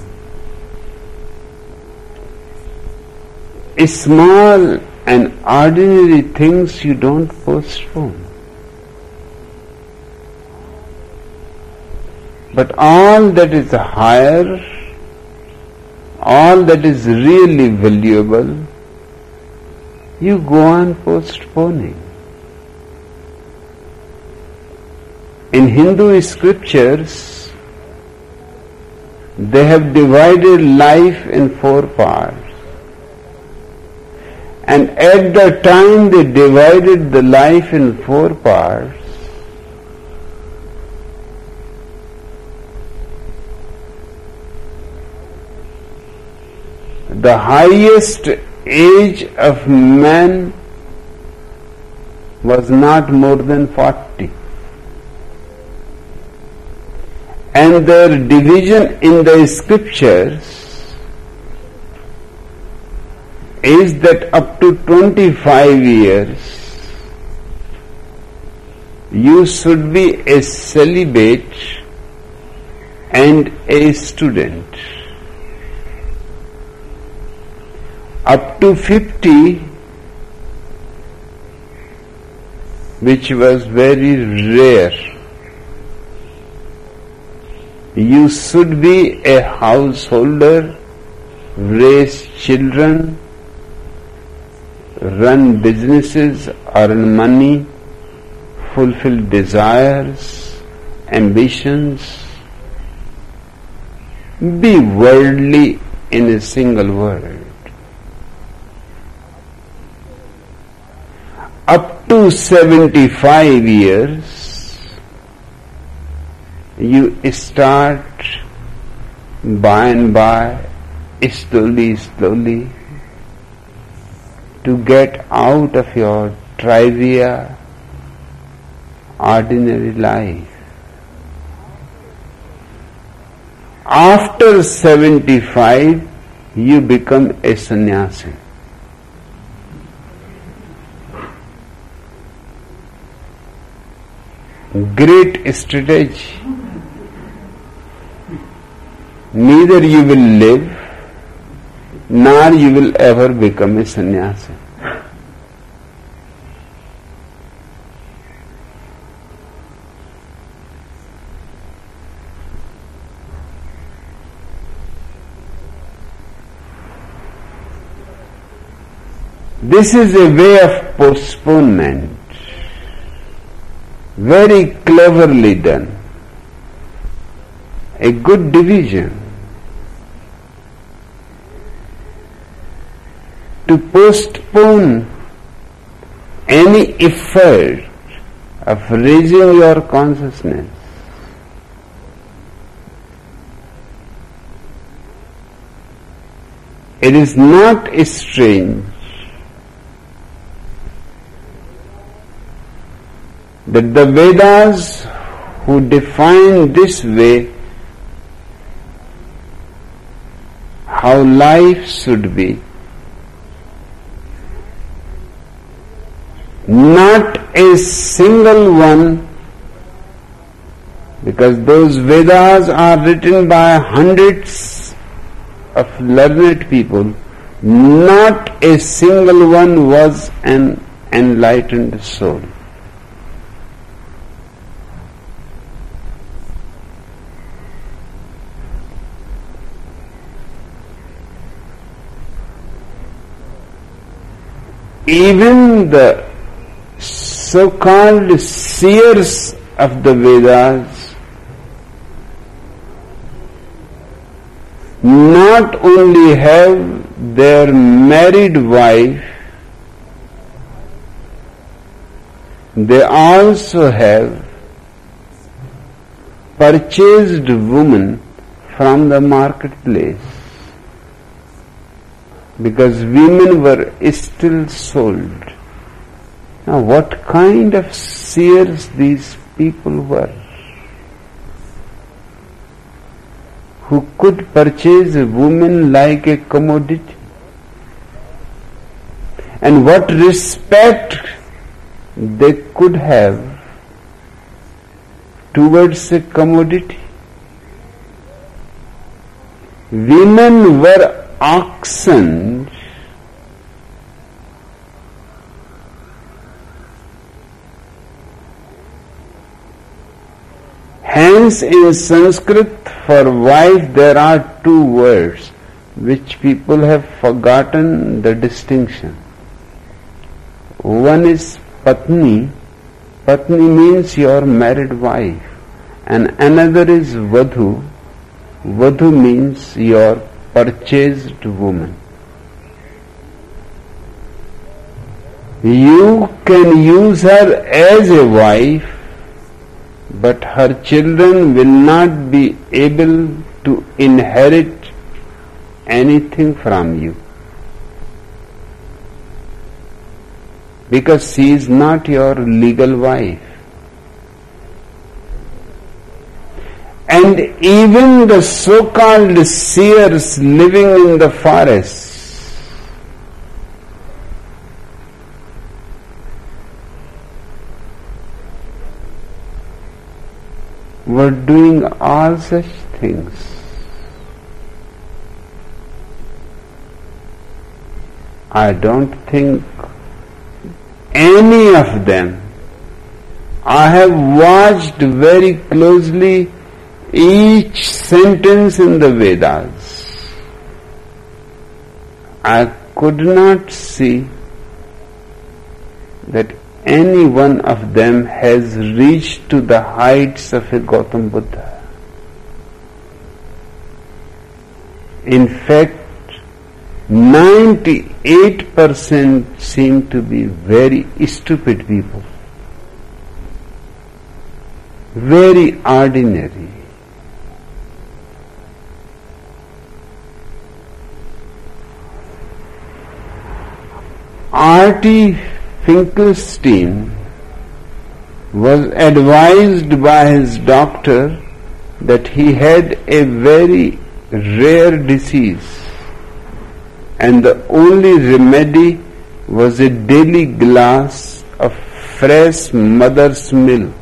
Small and ordinary things you don't postpone. But all that is higher, all that is really valuable, you go on postponing. In Hindu scriptures, they have divided life in four parts. And at the time they divided the life in four parts, the highest age of man was not more than forty. And their division in the scriptures is that up to twenty-five years you should be a celibate and a student. Up to fifty, which was very rare, you should be a householder, raise children, run businesses, earn money, fulfill desires, ambitions, be worldly in a single word. Up to seventy-five years, you start by and by, slowly, slowly, to get out of your trivia, ordinary life. After seventy-five, you become a sannyasi. Great strategy. Neither you will live, nor you will ever become a sannyasi. This is a way of postponement, very cleverly done, a good division. To postpone any effort of raising your consciousness. It is not strange that the Vedas, who define this way how life should be, not a single one, because those Vedas are written by hundreds of learned people, not a single one was an enlightened soul. Even the so-called seers of the Vedas not only have their married wife, they also have purchased women from the marketplace, because women were still sold. Now, what kind of seers these people were, who could purchase a woman like a commodity? And what respect they could have towards a commodity? Women were auctioned Hence, in Sanskrit, for wife there are two words which people have forgotten the distinction. One is Patni. Patni means your married wife. And another is Vadhu. Vadhu means your purchased woman. You can use her as a wife, but her children will not be able to inherit anything from you, because she is not your legal wife. And even the so-called seers living in the forests were doing all such things. I don't think any of them. I have watched very closely each sentence in the Vedas. I could not see that any one of them has reached to the heights of a Gautam Buddha. In fact, ninety-eight percent seem to be very stupid people, very ordinary. R T Finkelstein was advised by his doctor that he had a very rare disease, and the only remedy was a daily glass of fresh mother's milk.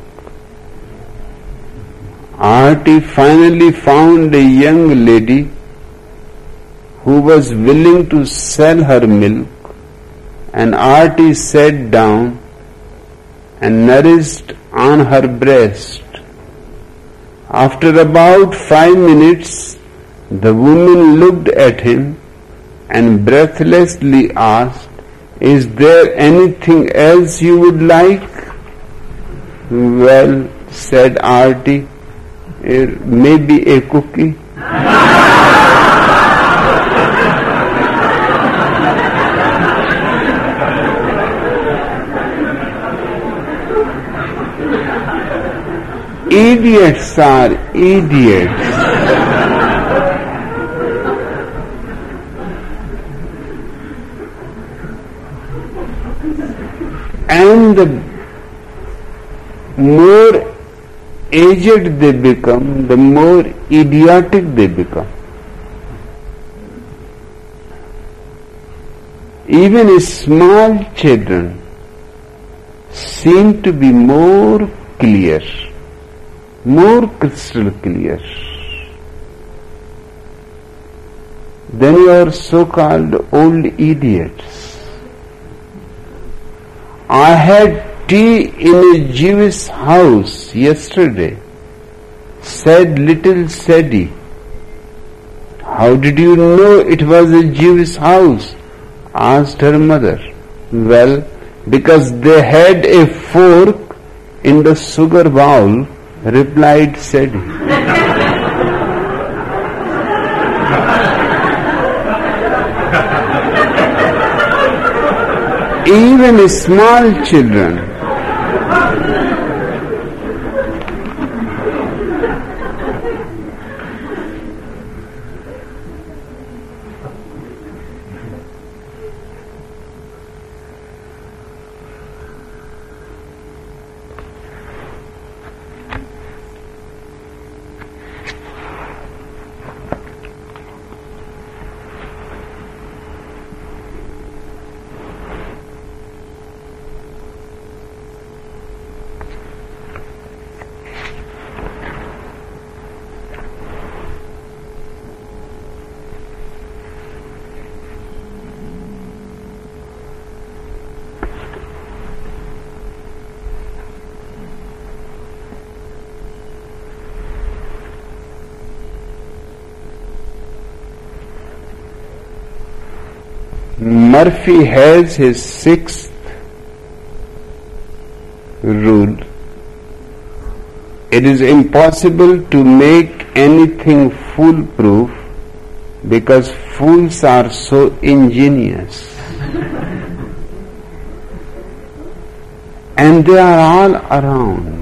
R T finally found a young lady who was willing to sell her milk, and R T sat down and nourished on her breast. After about five minutes, the woman looked at him and breathlessly asked, Is there anything else you would like? Well, said Artie, maybe a cookie. Idiots are idiots. And the more aged they become, the more idiotic they become. Even small children seem to be more clear, more crystal clear than your so-called old idiots. I had tea in a Jewish house yesterday, said little Sadie. How did you know it was a Jewish house? Asked her mother. Well, because they had a fork in the sugar bowl, replied Sadie. Even small children Murphy has his sixth rule. It is impossible to make anything foolproof because fools are so ingenious. And they are all around.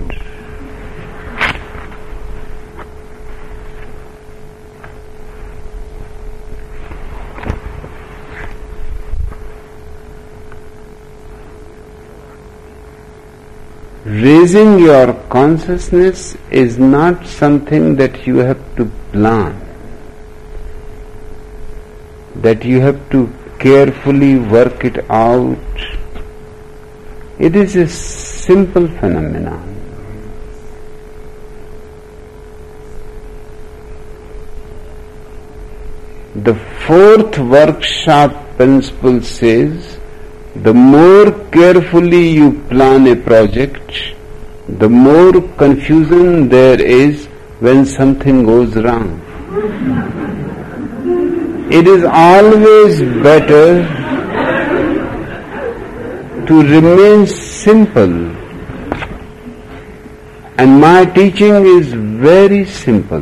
Raising your consciousness is not something that you have to plan, that you have to carefully work it out. It is a simple phenomenon. The fourth workshop principle says, the more carefully you plan a project, the more confusion there is when something goes wrong. It is always better to remain simple. And my teaching is very simple.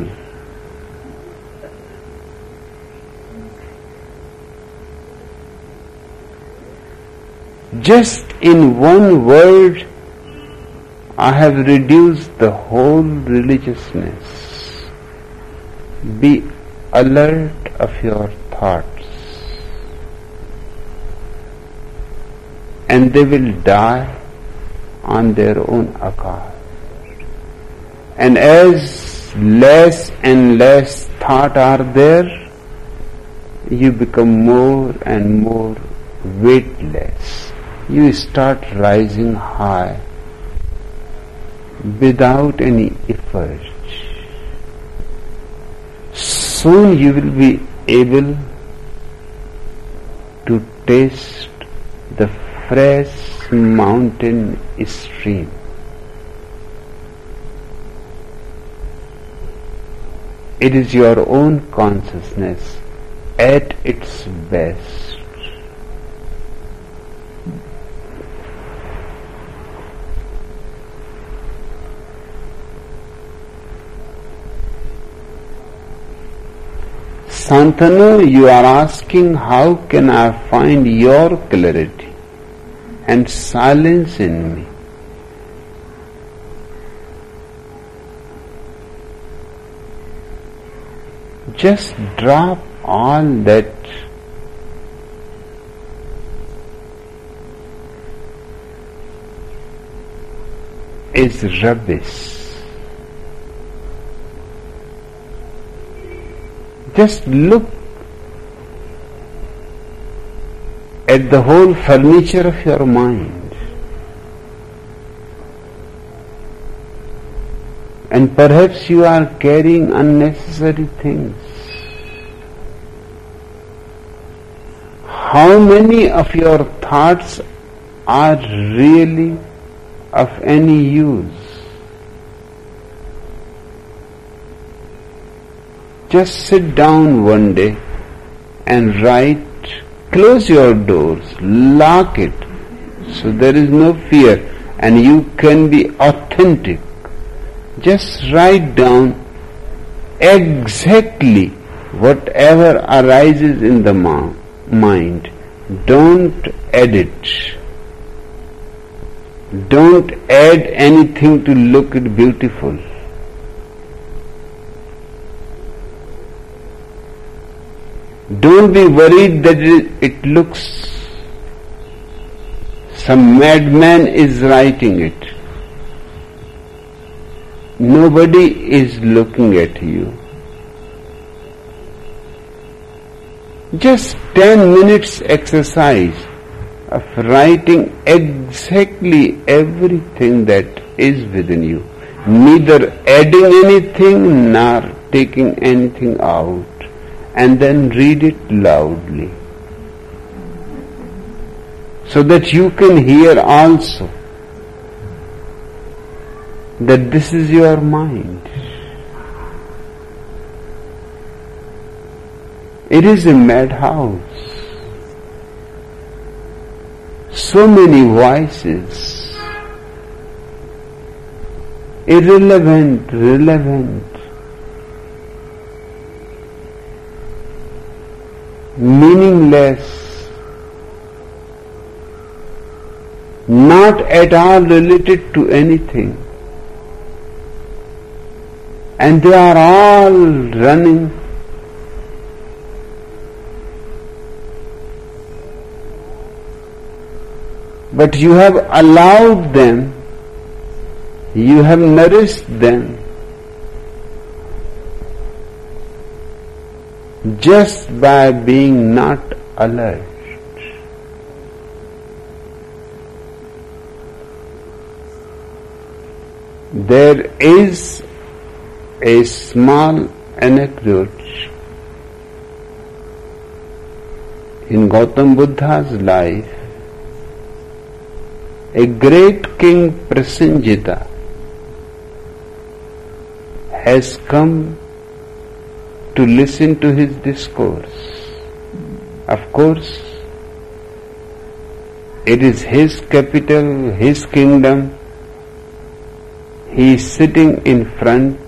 Just in one word, I have reduced the whole religiousness. Be alert of your thoughts, and they will die on their own account. And as less and less thought are there, you become more and more weightless. You start rising high without any effort. Soon you will be able to taste the fresh mountain stream. It is your own consciousness at its best. Santanu, you are asking how can I find your clarity and silence in me. Just drop all that is rubbish. Just look at the whole furniture of your mind, and perhaps you are carrying unnecessary things. How many of your thoughts are really of any use? Just sit down one day and write, close your doors, lock it, so there is no fear and you can be authentic. Just write down exactly whatever arises in the mind. Don't edit. Don't add anything to look it beautiful. Don't be worried that it looks, some madman is writing it. Nobody is looking at you. Just ten minutes exercise of writing exactly everything that is within you, neither adding anything nor taking anything out, and then read it loudly so that you can hear also that this is your mind. It is a madhouse. So many voices, irrelevant, relevant, meaningless, not at all related to anything. And they are all running but you have allowed them, you have nourished them just by being not alert. There is a small anecdote in Gautam Buddha's life. A great king Prasenjita has come to listen to his discourse. Of course, it is his capital, his kingdom. He is sitting in front,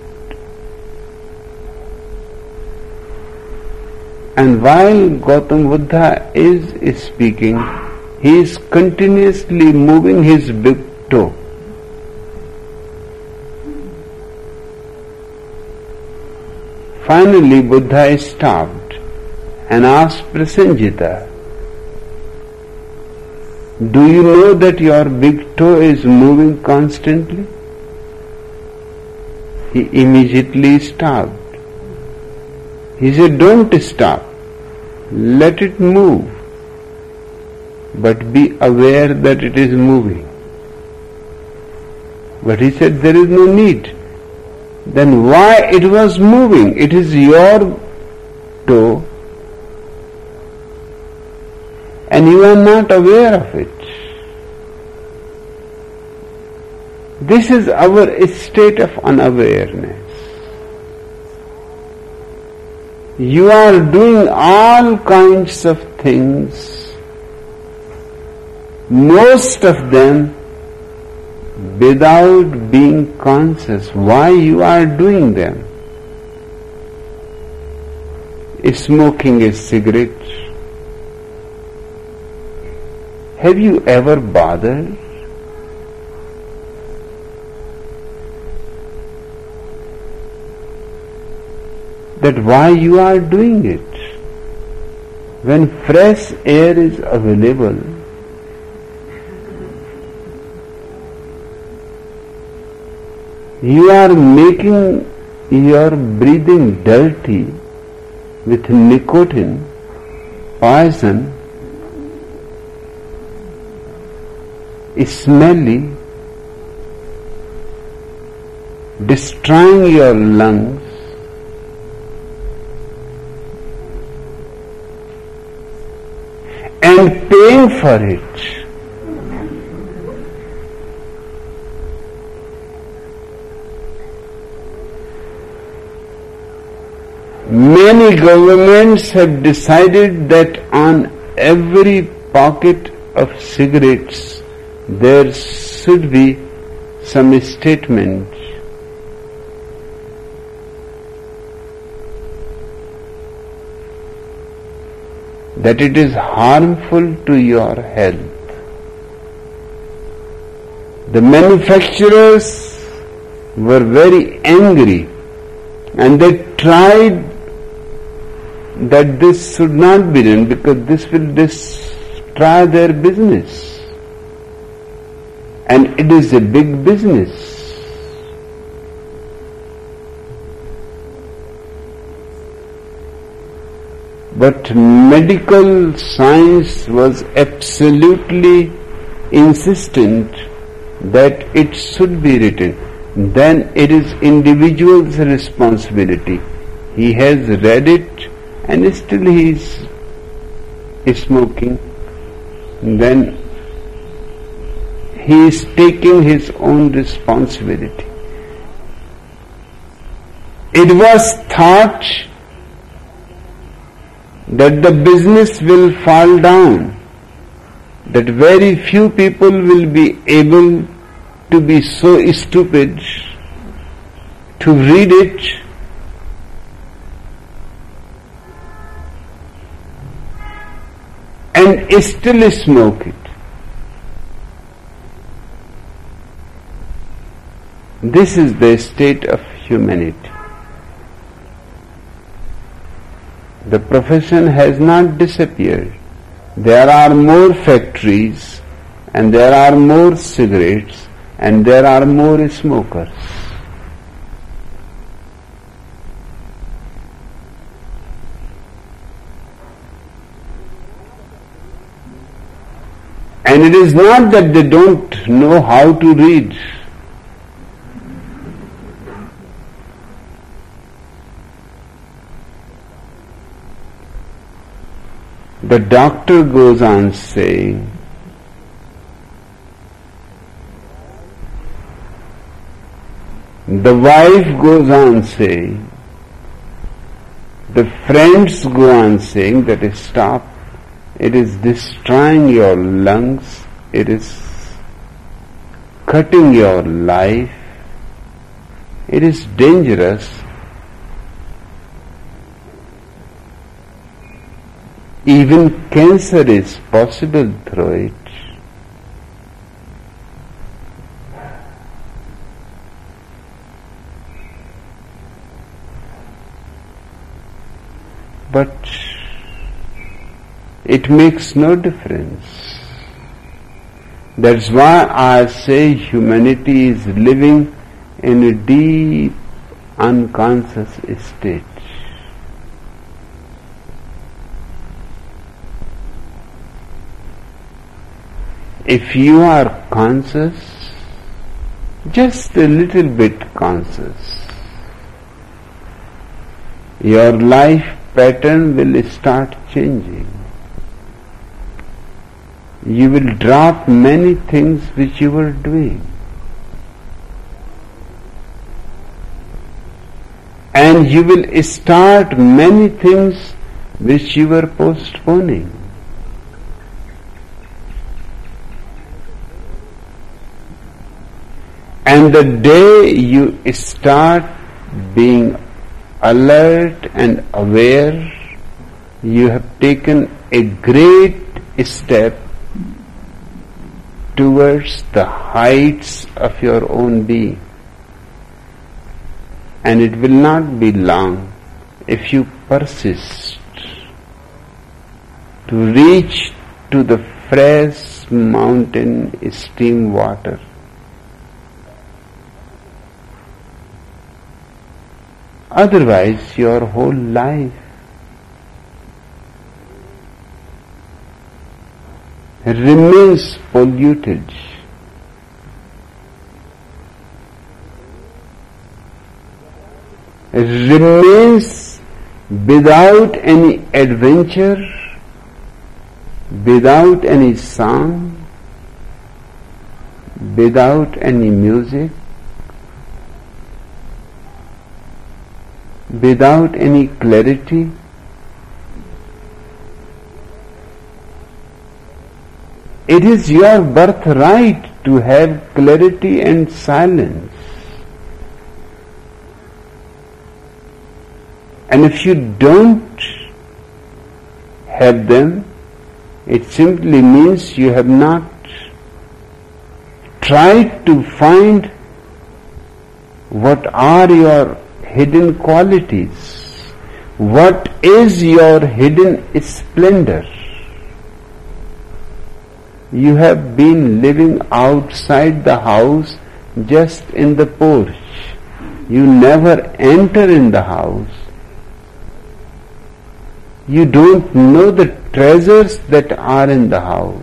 and while Gautam Buddha is speaking, he is continuously moving his big toe. Finally, Buddha stopped and asked Prasenjita, "Do you know that your big toe is moving constantly?" He immediately stopped. He said, "Don't stop. Let it move. But be aware that it is moving." But he said, "There is no need." Then why it was moving? It is your toe and you are not aware of it. This is our state of unawareness. You are doing all kinds of things, most of them without being conscious why you are doing them. smoking a cigarette. Have you ever bothered? That why you are doing it? When fresh air is available, you are making your breathing dirty with nicotine, poison, smelly, destroying your lungs, and paying for it. Many governments have decided that on every pocket of cigarettes there should be some statement that it is harmful to your health. The manufacturers were very angry and they tried that this should not be done because this will destroy their business. And it is a big business. But medical science was absolutely insistent that it should be written. Then it is individual's responsibility. He has read it and still he is smoking. Then he is taking his own responsibility. It was thought that the business will fall down, that very few people will be able to be so stupid to read it and still smoke it. This is the state of humanity. The profession has not disappeared. There are more factories and there are more cigarettes and there are more smokers. And it is not that they don't know how to read. The doctor goes on saying, the wife goes on saying, the friends go on saying that stop, it is destroying your lungs, it is cutting your life, it is dangerous. Even cancer is possible through it. But it makes no difference. That's why I say humanity is living in a deep unconscious state. If you are conscious, just a little bit conscious, your life pattern will start changing. You will drop many things which you were doing. And you will start many things which you were postponing. And the day you start being alert and aware, you have taken a great step towards the heights of your own being. And it will not be long if you persist to reach to the fresh mountain stream water. Otherwise, your whole life remains polluted. Remains without any adventure, without any song, without any music, without any clarity. It is your birthright to have clarity and silence. And if you don't have them, it simply means you have not tried to find what are your hidden qualities, what is your hidden splendor. You have been living outside the house, just in the porch. You never enter in the house. You don't know the treasures that are in the house.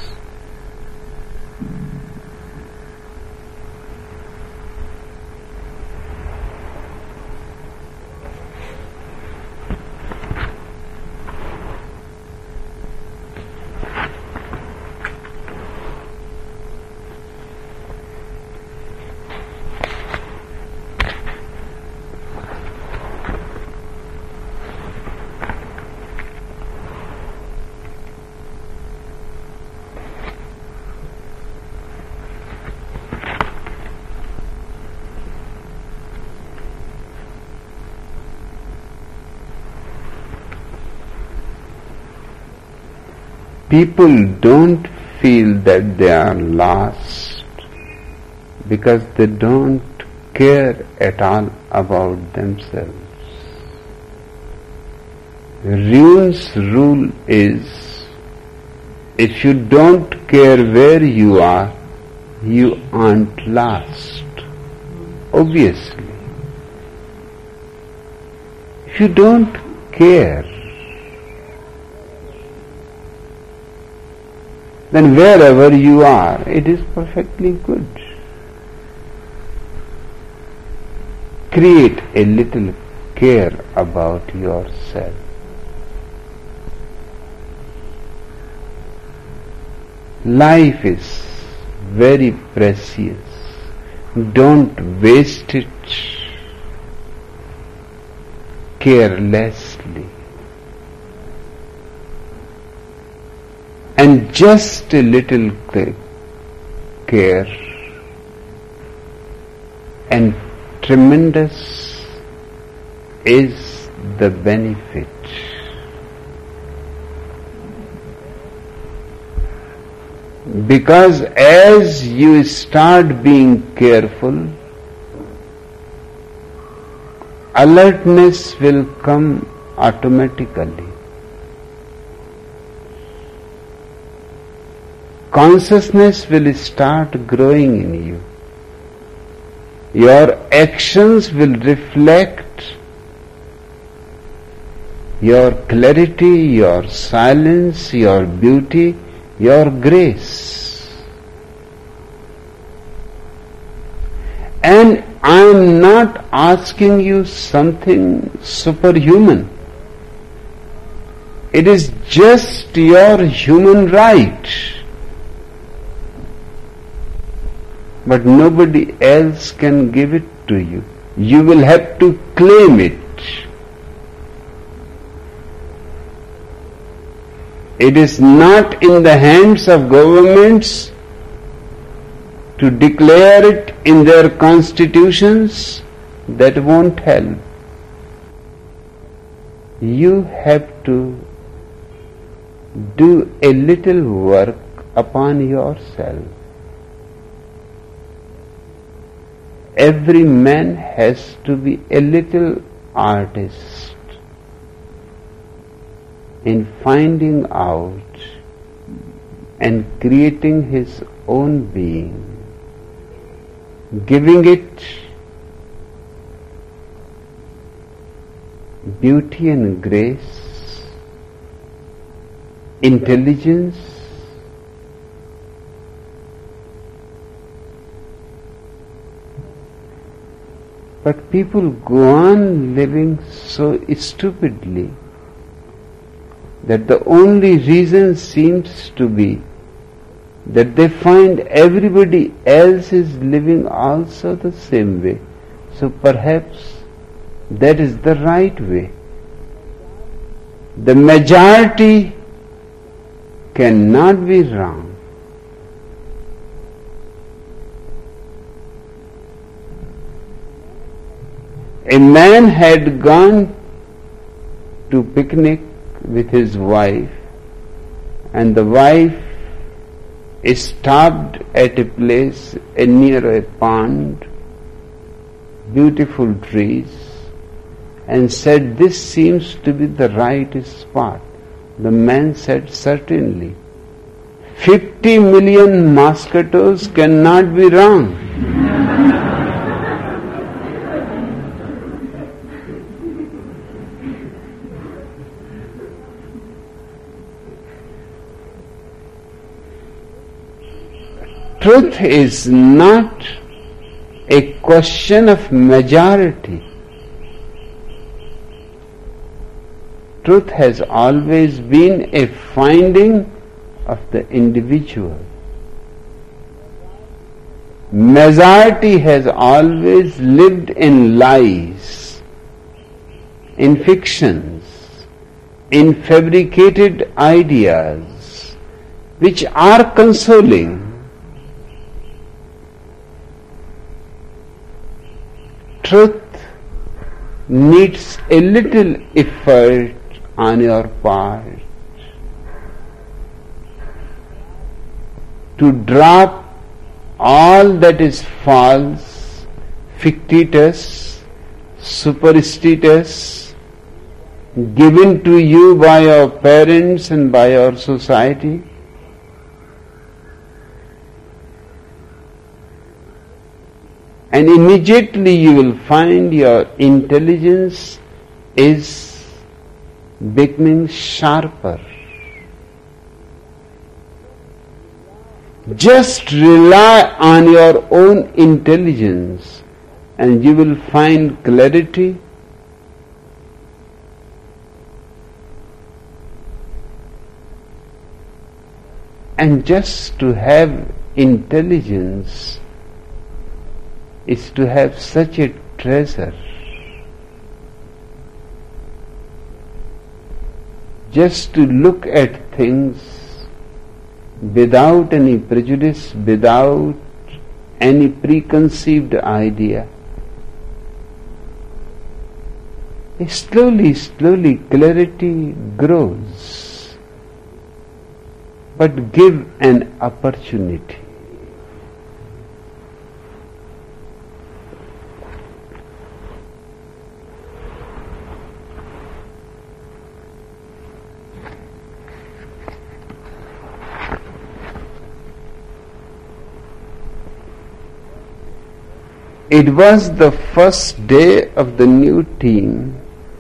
People don't feel that they are lost because they don't care at all about themselves. Ryun's rule is, if you don't care where you are, you aren't lost. Obviously. If you don't care, then wherever you are, it is perfectly good. Create a little care about yourself. Life is very precious. Don't waste it carelessly. And just a little care and tremendous is the benefit. Because as you start being careful, alertness will come automatically. Consciousness will start growing in you. Your actions will reflect your clarity, your silence, your beauty, your grace. And I am not asking you something superhuman. It is just your human right. But nobody else can give it to you. You will have to claim it. It is not in the hands of governments to declare it in their constitutions. That won't help. you have to do a little work upon yourself. Every man has to be a little artist in finding out and creating his own being, giving it beauty and grace, intelligence, but people go on living so stupidly that the only reason seems to be that they find everybody else is living also the same way. So perhaps that is the right way. The majority cannot be wrong. A man had gone to picnic with his wife, and the wife stopped at a place near a pond, beautiful trees, and said, "This seems to be the right spot." The man said, "Certainly. Fifty million mosquitoes cannot be wrong." Truth is not a question of majority. Truth has always been a finding of the individual. Majority has always lived in lies, in fictions, in fabricated ideas, which are consoling. Truth needs a little effort on your part to drop all that is false, fictitious, superstitious, given to you by your parents and by your society. And immediately you will find your intelligence is becoming sharper. Just rely on your own intelligence and you will find clarity. And just to have intelligence is to have such a treasure. Just to look at things without any prejudice, without any preconceived idea. Slowly, slowly clarity grows. But give an opportunity. It was the first day of the new team,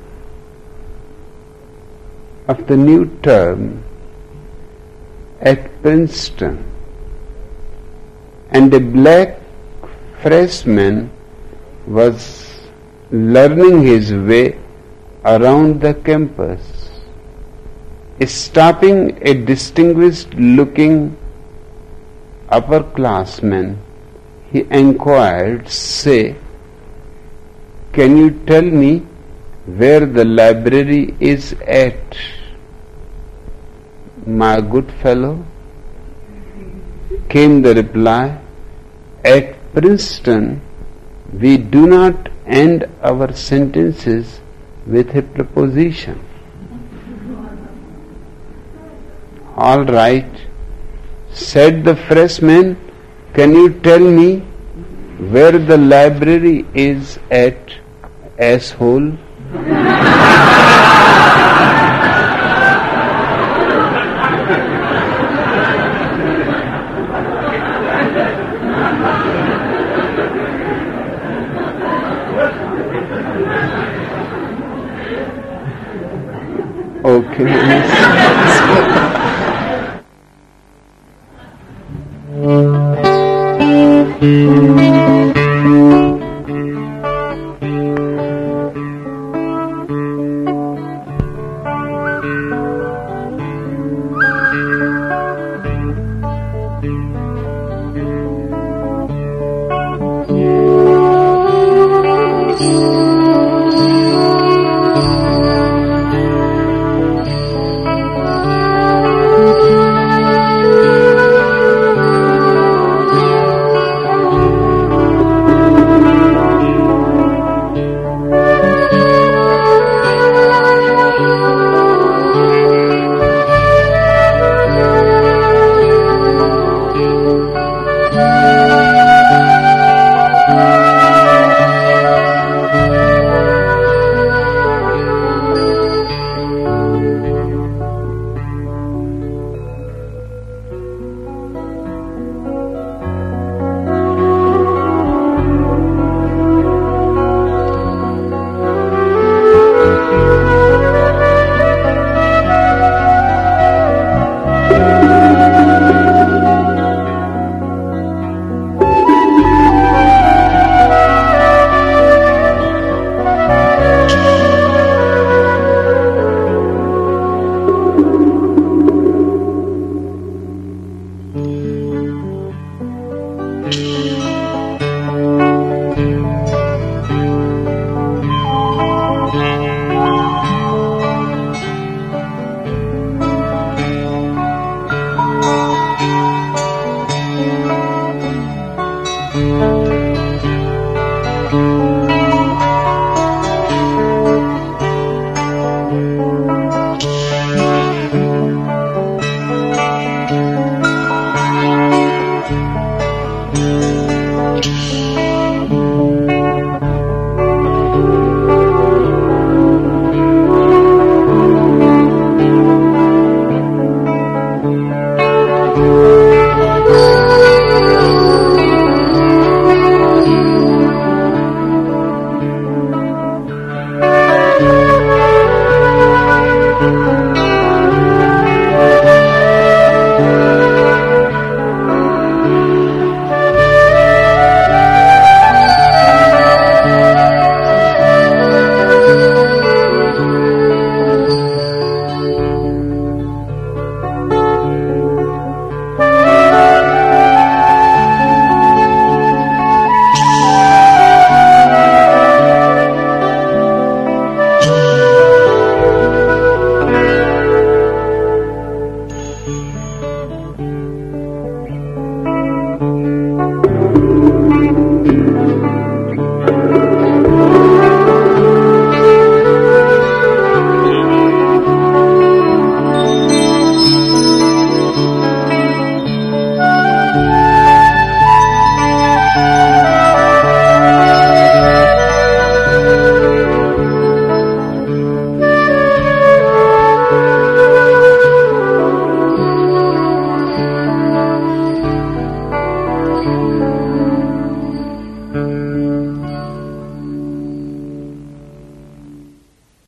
of the new term at Princeton, and a black freshman was learning his way around the campus, stopping a distinguished looking upperclassman. He inquired, "Say, can you tell me where the library is at?" "My good fellow," came the reply, "at Princeton we do not end our sentences with a preposition." All right, said the freshman, can you tell me where the library is at asshole? Okay.